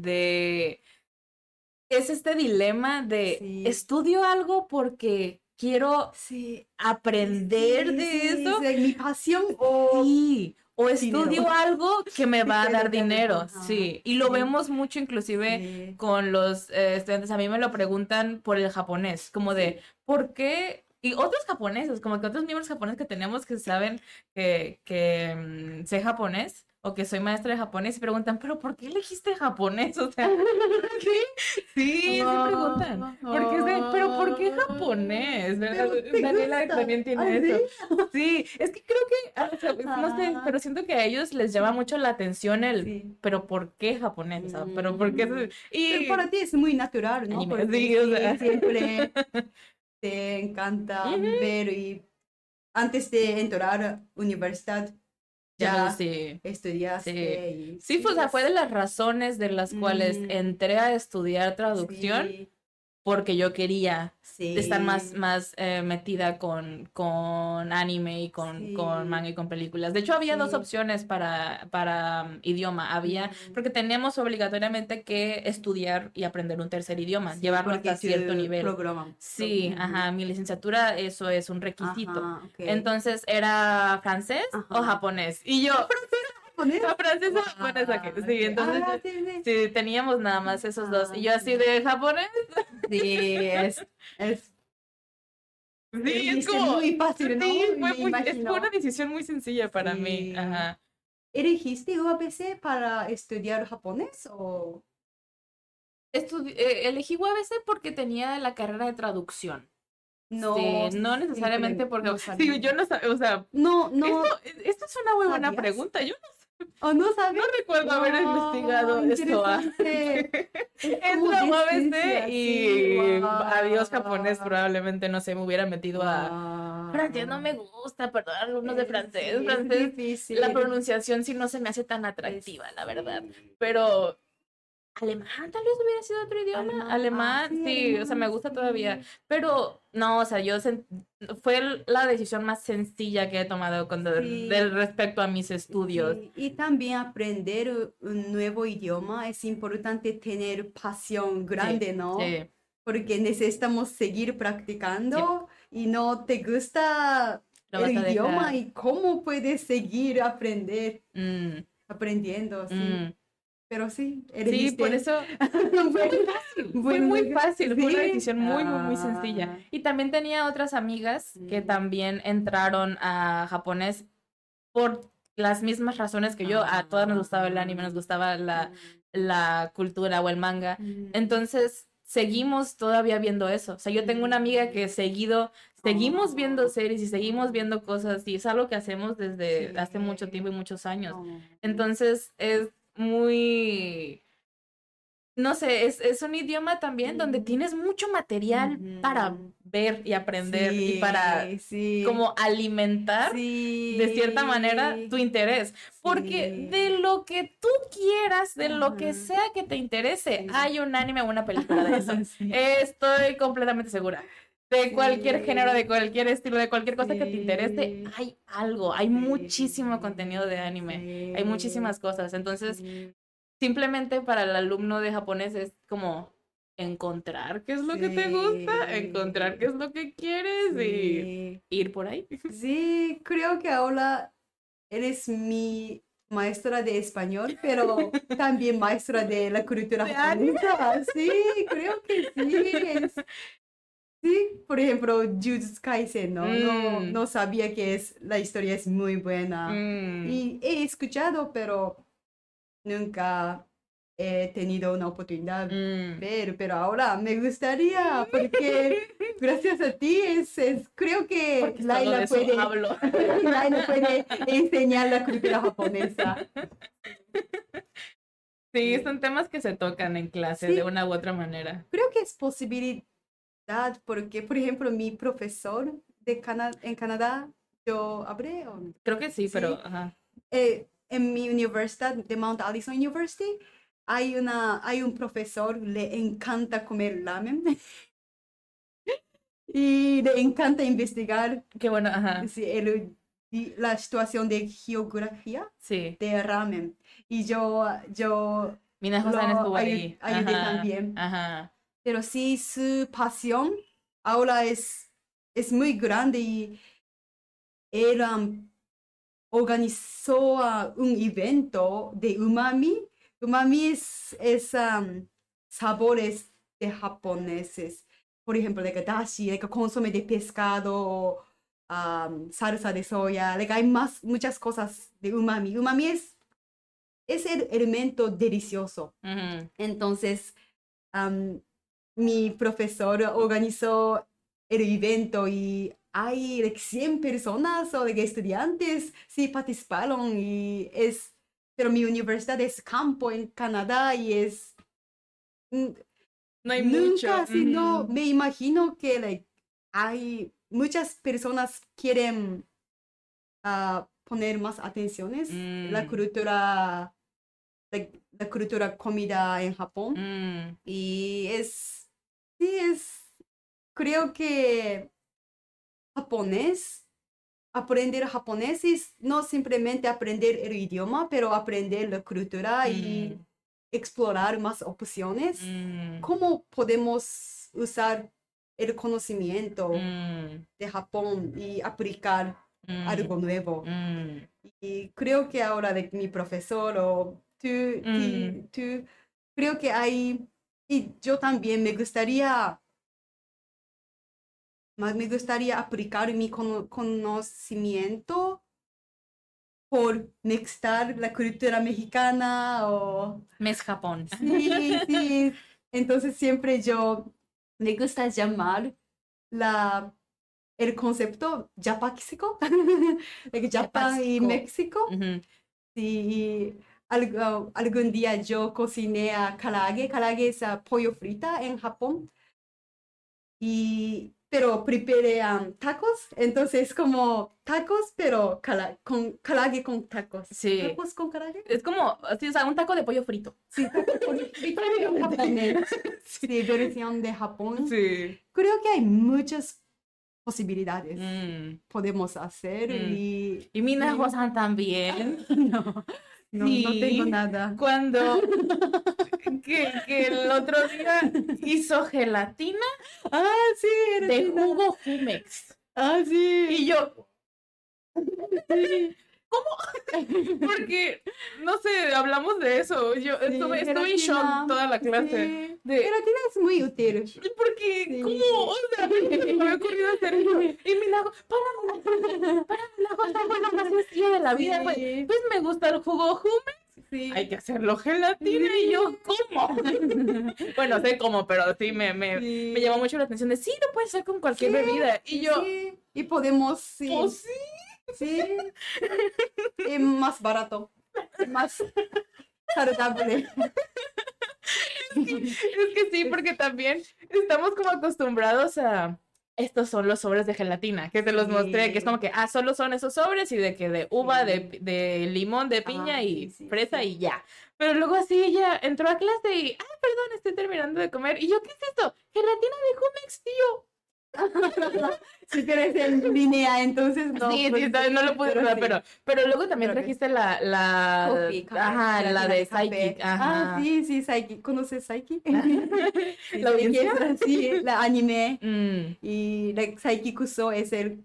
Speaker 2: es este dilema de estudio algo porque quiero aprender de eso.
Speaker 3: Mi pasión
Speaker 2: o estudio algo que me va a dar dinero. Y lo vemos mucho inclusive con los estudiantes. A mí me lo preguntan por el japonés, como de, ¿por qué? Y otros japoneses, como que otros miembros japoneses que tenemos que saben que sé japonés o que soy maestra de japonés y preguntan, ¿pero por qué elegiste japonés? O sea, sí preguntan. ¿Pero por qué japonés? Daniela también tiene eso. Sí, es que creo que, no sé, pero siento que a ellos les llama mucho la atención ¿pero por qué japonés? O sea, ¿pero por qué?
Speaker 3: Pero para ti es muy natural, ¿no? Porque siempre te encanta ver y antes de entrar a universidad ya estudiaste.
Speaker 2: Sí, pues, o sea, fue de las razones de las cuales entré a estudiar traducción porque yo quería estar más metida con anime y con manga y con películas. De hecho, había 2 opciones para idioma. Porque teníamos obligatoriamente que estudiar y aprender un tercer idioma, llevarlo hasta cierto nivel. Mi licenciatura, eso es un requisito. Entonces, era francés o japonés. Y yo,
Speaker 3: japonesa.
Speaker 2: francesa japonesa, que sí, entonces
Speaker 3: sí.
Speaker 2: sí, teníamos nada más esos dos. Y yo así de japonés.
Speaker 3: Sí,
Speaker 2: Sí, es
Speaker 3: es
Speaker 2: como.
Speaker 3: muy fácil, ¿no?
Speaker 2: Sí,
Speaker 3: Me
Speaker 2: fue
Speaker 3: imagino.
Speaker 2: una decisión muy sencilla para
Speaker 3: Sí.
Speaker 2: mí. Ajá.
Speaker 3: ¿Elegiste UABC para estudiar japonés o...?
Speaker 2: Elegí UABC porque tenía la carrera de traducción.
Speaker 3: No,
Speaker 2: No necesariamente
Speaker 3: siempre
Speaker 2: porque.
Speaker 3: no sabía.
Speaker 2: Sí, yo no sabía, o sea.
Speaker 3: No,
Speaker 2: Esto es una muy buena
Speaker 3: ¿sabías?
Speaker 2: pregunta. Yo
Speaker 3: no sabes.
Speaker 2: no recuerdo haber investigado esto.
Speaker 3: Interesante.
Speaker 2: Es
Speaker 3: como
Speaker 2: la
Speaker 3: de
Speaker 2: UABC
Speaker 3: ciencia,
Speaker 2: y
Speaker 3: sí, guau.
Speaker 2: adiós japonés, probablemente, no sé, me hubiera metido a.
Speaker 3: Guau.
Speaker 2: Francés no me gusta, perdón, alumnos de
Speaker 3: Sí,
Speaker 2: francés.
Speaker 3: es
Speaker 2: Francés,
Speaker 3: difícil.
Speaker 2: la pronunciación sí no se me hace tan atractiva, la verdad. Pero alemán tal vez hubiera sido otro idioma. Alemán, sí, o sea, me gusta todavía. Pero no, o sea, fue la decisión más sencilla que he tomado respecto a mis estudios.
Speaker 3: Sí, y también aprender un nuevo idioma es importante tener pasión grande, ¿no?
Speaker 2: Sí.
Speaker 3: Porque necesitamos seguir practicando y no te gusta
Speaker 2: Lo vas
Speaker 3: el
Speaker 2: a
Speaker 3: idioma
Speaker 2: dejar.
Speaker 3: y cómo puedes seguir aprendiendo, sí. Pero sí,
Speaker 2: Sí,
Speaker 3: elegiste.
Speaker 2: por eso fue muy fácil, fue una decisión muy, muy, muy sencilla. Y también tenía otras amigas que también entraron a japonés por las mismas razones que yo. A todas nos gustaba el anime, nos gustaba la cultura o el manga. Entonces, seguimos todavía viendo eso. O sea, yo tengo una amiga que seguimos viendo series y seguimos viendo cosas y es algo que hacemos desde hace mucho tiempo y muchos años. Entonces, es muy, no sé, es un idioma también donde tienes mucho material para ver y aprender y para como alimentar de cierta manera tu interés. Porque de lo que tú quieras, de lo que sea que te interese, hay un anime o una película de eso. Estoy completamente segura. De cualquier género, de cualquier estilo, de cualquier cosa que te interese, hay algo, hay muchísimo contenido de anime, hay muchísimas cosas. Entonces, simplemente para el alumno de japonés es como encontrar qué es lo que te gusta, encontrar qué es lo que quieres y ir por ahí.
Speaker 3: Sí, creo que ahora eres mi maestra de español, pero también maestra de la cultura japonesa. Sí, creo que sí. Sí, por ejemplo, Jujutsu Kaisen, ¿no? No sabía que la historia es muy buena. Y he escuchado, pero nunca he tenido una oportunidad de ver, pero ahora me gustaría, porque gracias a ti creo que Laila puede enseñar la cultura japonesa.
Speaker 2: Sí, son temas que se tocan en clase de una u otra manera.
Speaker 3: Creo que es posibilidad, porque, por ejemplo, mi profesor en Canadá, yo hablé.
Speaker 2: Creo que sí, pero... Ajá.
Speaker 3: En mi universidad, de Mount Allison University, hay un profesor, le encanta comer ramen y le encanta investigar.
Speaker 2: Qué bueno, ajá.
Speaker 3: Sí, la situación de geografía de ramen. Y yo
Speaker 2: Mina-Hosan estuvo ahí.
Speaker 3: Ayudé también.
Speaker 2: Ajá.
Speaker 3: Pero sí, su pasión ahora es muy grande y él organizó un evento de umami. Umami es sabores de japoneses. Por ejemplo, dashi, consomé de pescado, salsa de soya. Hay muchas cosas de umami. Umami es el elemento delicioso. Entonces, mi profesor organizó el evento y hay 100 personas o estudiantes sí participaron pero mi universidad es campo en Canadá y
Speaker 2: no hay
Speaker 3: nunca,
Speaker 2: mucho.
Speaker 3: No me imagino que hay muchas personas quieren poner más atenciones la cultura comida en Japón y creo que aprender japonés es no simplemente aprender el idioma, pero aprender la cultura y explorar más opciones. ¿Cómo podemos usar el conocimiento de Japón y aplicar algo nuevo. Y creo que ahora de mi profesor o tú, creo que hay, y yo también me gustaría aplicar mi conocimiento por mezclar la cultura mexicana o...
Speaker 2: Mes Japón.
Speaker 3: Sí, sí. Entonces siempre yo me gusta llamar el concepto Japáxico, Japón y México. Sí, algún día yo cociné a karaage. Karaage es pollo frita en Japón. Pero preparé tacos, entonces como tacos, pero con karaage con tacos.
Speaker 2: Sí.
Speaker 3: ¿Tacos con karaage?
Speaker 2: Es como, sí, o sea, un taco de pollo frito.
Speaker 3: Sí, taco de pollo frito en japonés. Sí, versión de Japón.
Speaker 2: Sí.
Speaker 3: Creo que hay muchas posibilidades podemos hacer
Speaker 2: y Minaho-san también.
Speaker 3: No tengo nada.
Speaker 2: Cuando que el otro día hizo gelatina de jugo Jumex.
Speaker 3: Sí.
Speaker 2: Y yo, ¿cómo? Porque, no sé, hablamos de eso. Yo estuve en shock toda la clase.
Speaker 3: Sí. Gelatina es muy útil.
Speaker 2: Porque, ¿cómo? O sea, me había ocurrido hacer eso. Y Minaho, para Minaho, bueno, gracias, día de la vida. Pues me gusta el jugo Jumex. Sí. Hay que hacerlo gelatina. Y yo, ¿cómo? Bueno, sé cómo, pero sí me llamó mucho la atención de, sí, lo puedes hacer con cualquier bebida. Y yo,
Speaker 3: sí. Y podemos, sí.
Speaker 2: Oh, sí.
Speaker 3: Sí. Y más barato. Más saludable.
Speaker 2: Es que sí, porque también estamos como acostumbrados a... Estos son los sobres de gelatina, que te los mostré, que es como que, solo son esos sobres y de que de uva, de limón, de piña y fresa y ya. Pero luego así ella entró a clase y, perdón, estoy terminando de comer. Y yo, ¿qué es esto? Gelatina de Jumex, tío.
Speaker 3: Si tienes en línea, entonces no.
Speaker 2: Sí, no lo pude probar, pero luego también trajiste la de Psychic. Ajá.
Speaker 3: Sí, Psychic. ¿Conoces Psychic?
Speaker 2: ¿La audiencia?
Speaker 3: Sí, la anime. Y Psychic Kuso es el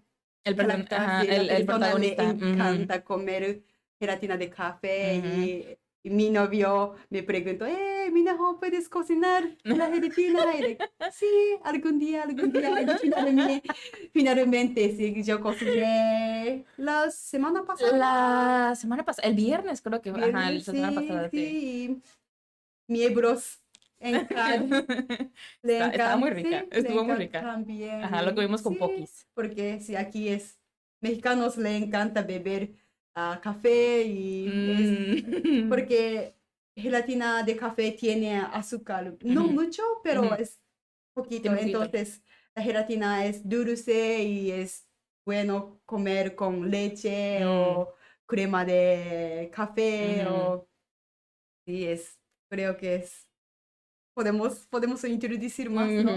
Speaker 3: protagonista. Me encanta comer gelatina de café y mi novio me preguntó, Minaho, ¿puedes cocinar la gelatina? Y sí, algún día. Y finalmente, sí, yo cociné la semana pasada.
Speaker 2: El viernes creo que. La semana pasada, sí.
Speaker 3: Y miembros en
Speaker 2: estaba muy rica, estuvo muy rica.
Speaker 3: También.
Speaker 2: Ajá, lo comimos con pokis.
Speaker 3: Porque sí, aquí mexicanos le encanta beber café y porque gelatina de café tiene azúcar, no mucho, pero es poquito. Entonces la gelatina es dulce y es bueno comer con leche o crema de café o sí, creo que podemos introducir más, ¿no?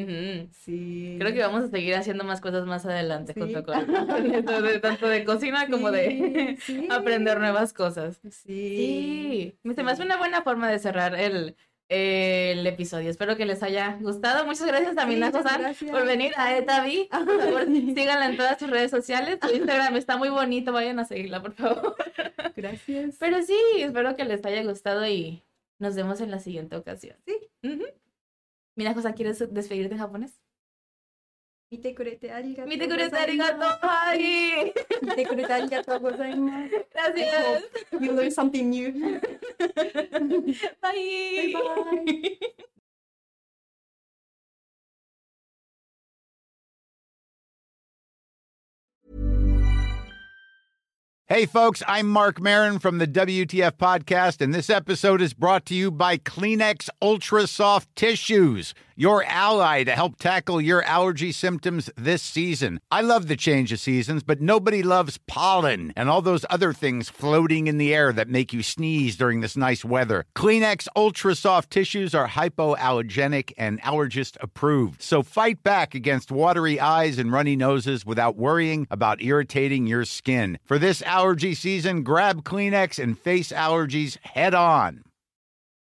Speaker 3: Sí.
Speaker 2: Creo que vamos a seguir haciendo más cosas más adelante junto con esto tanto de cocina como de aprender nuevas cosas. Sí. Se me hace una buena forma de cerrar el episodio. Espero que les haya gustado. Muchas gracias a Minaho-san por venir a Etabi. Por favor, síganla en todas sus redes sociales. Su Instagram está muy bonito. Vayan a seguirla, por favor.
Speaker 3: Gracias.
Speaker 2: Pero sí, espero que les haya gustado y nos vemos en la siguiente ocasión.
Speaker 3: Sí.
Speaker 2: Minaho-san, ¿quieres despedirte en japonés?
Speaker 3: Mite kurete arigatou.
Speaker 2: Mite kurete arigatou. Ay.
Speaker 3: Mite kurete arigatou gozaimasu.
Speaker 2: Gracias.
Speaker 3: You learn something new.
Speaker 2: Bye.
Speaker 3: Bye.
Speaker 4: Hey, folks, I'm Mark Maron from the WTF Podcast, and this episode is brought to you by Kleenex Ultra Soft Tissues, your ally to help tackle your allergy symptoms this season. I love the change of seasons, but nobody loves pollen and all those other things floating in the air that make you sneeze during this nice weather. Kleenex Ultra Soft Tissues are hypoallergenic and allergist approved, so fight back against watery eyes and runny noses without worrying about irritating your skin. For this allergy season, grab Kleenex and face allergies head on.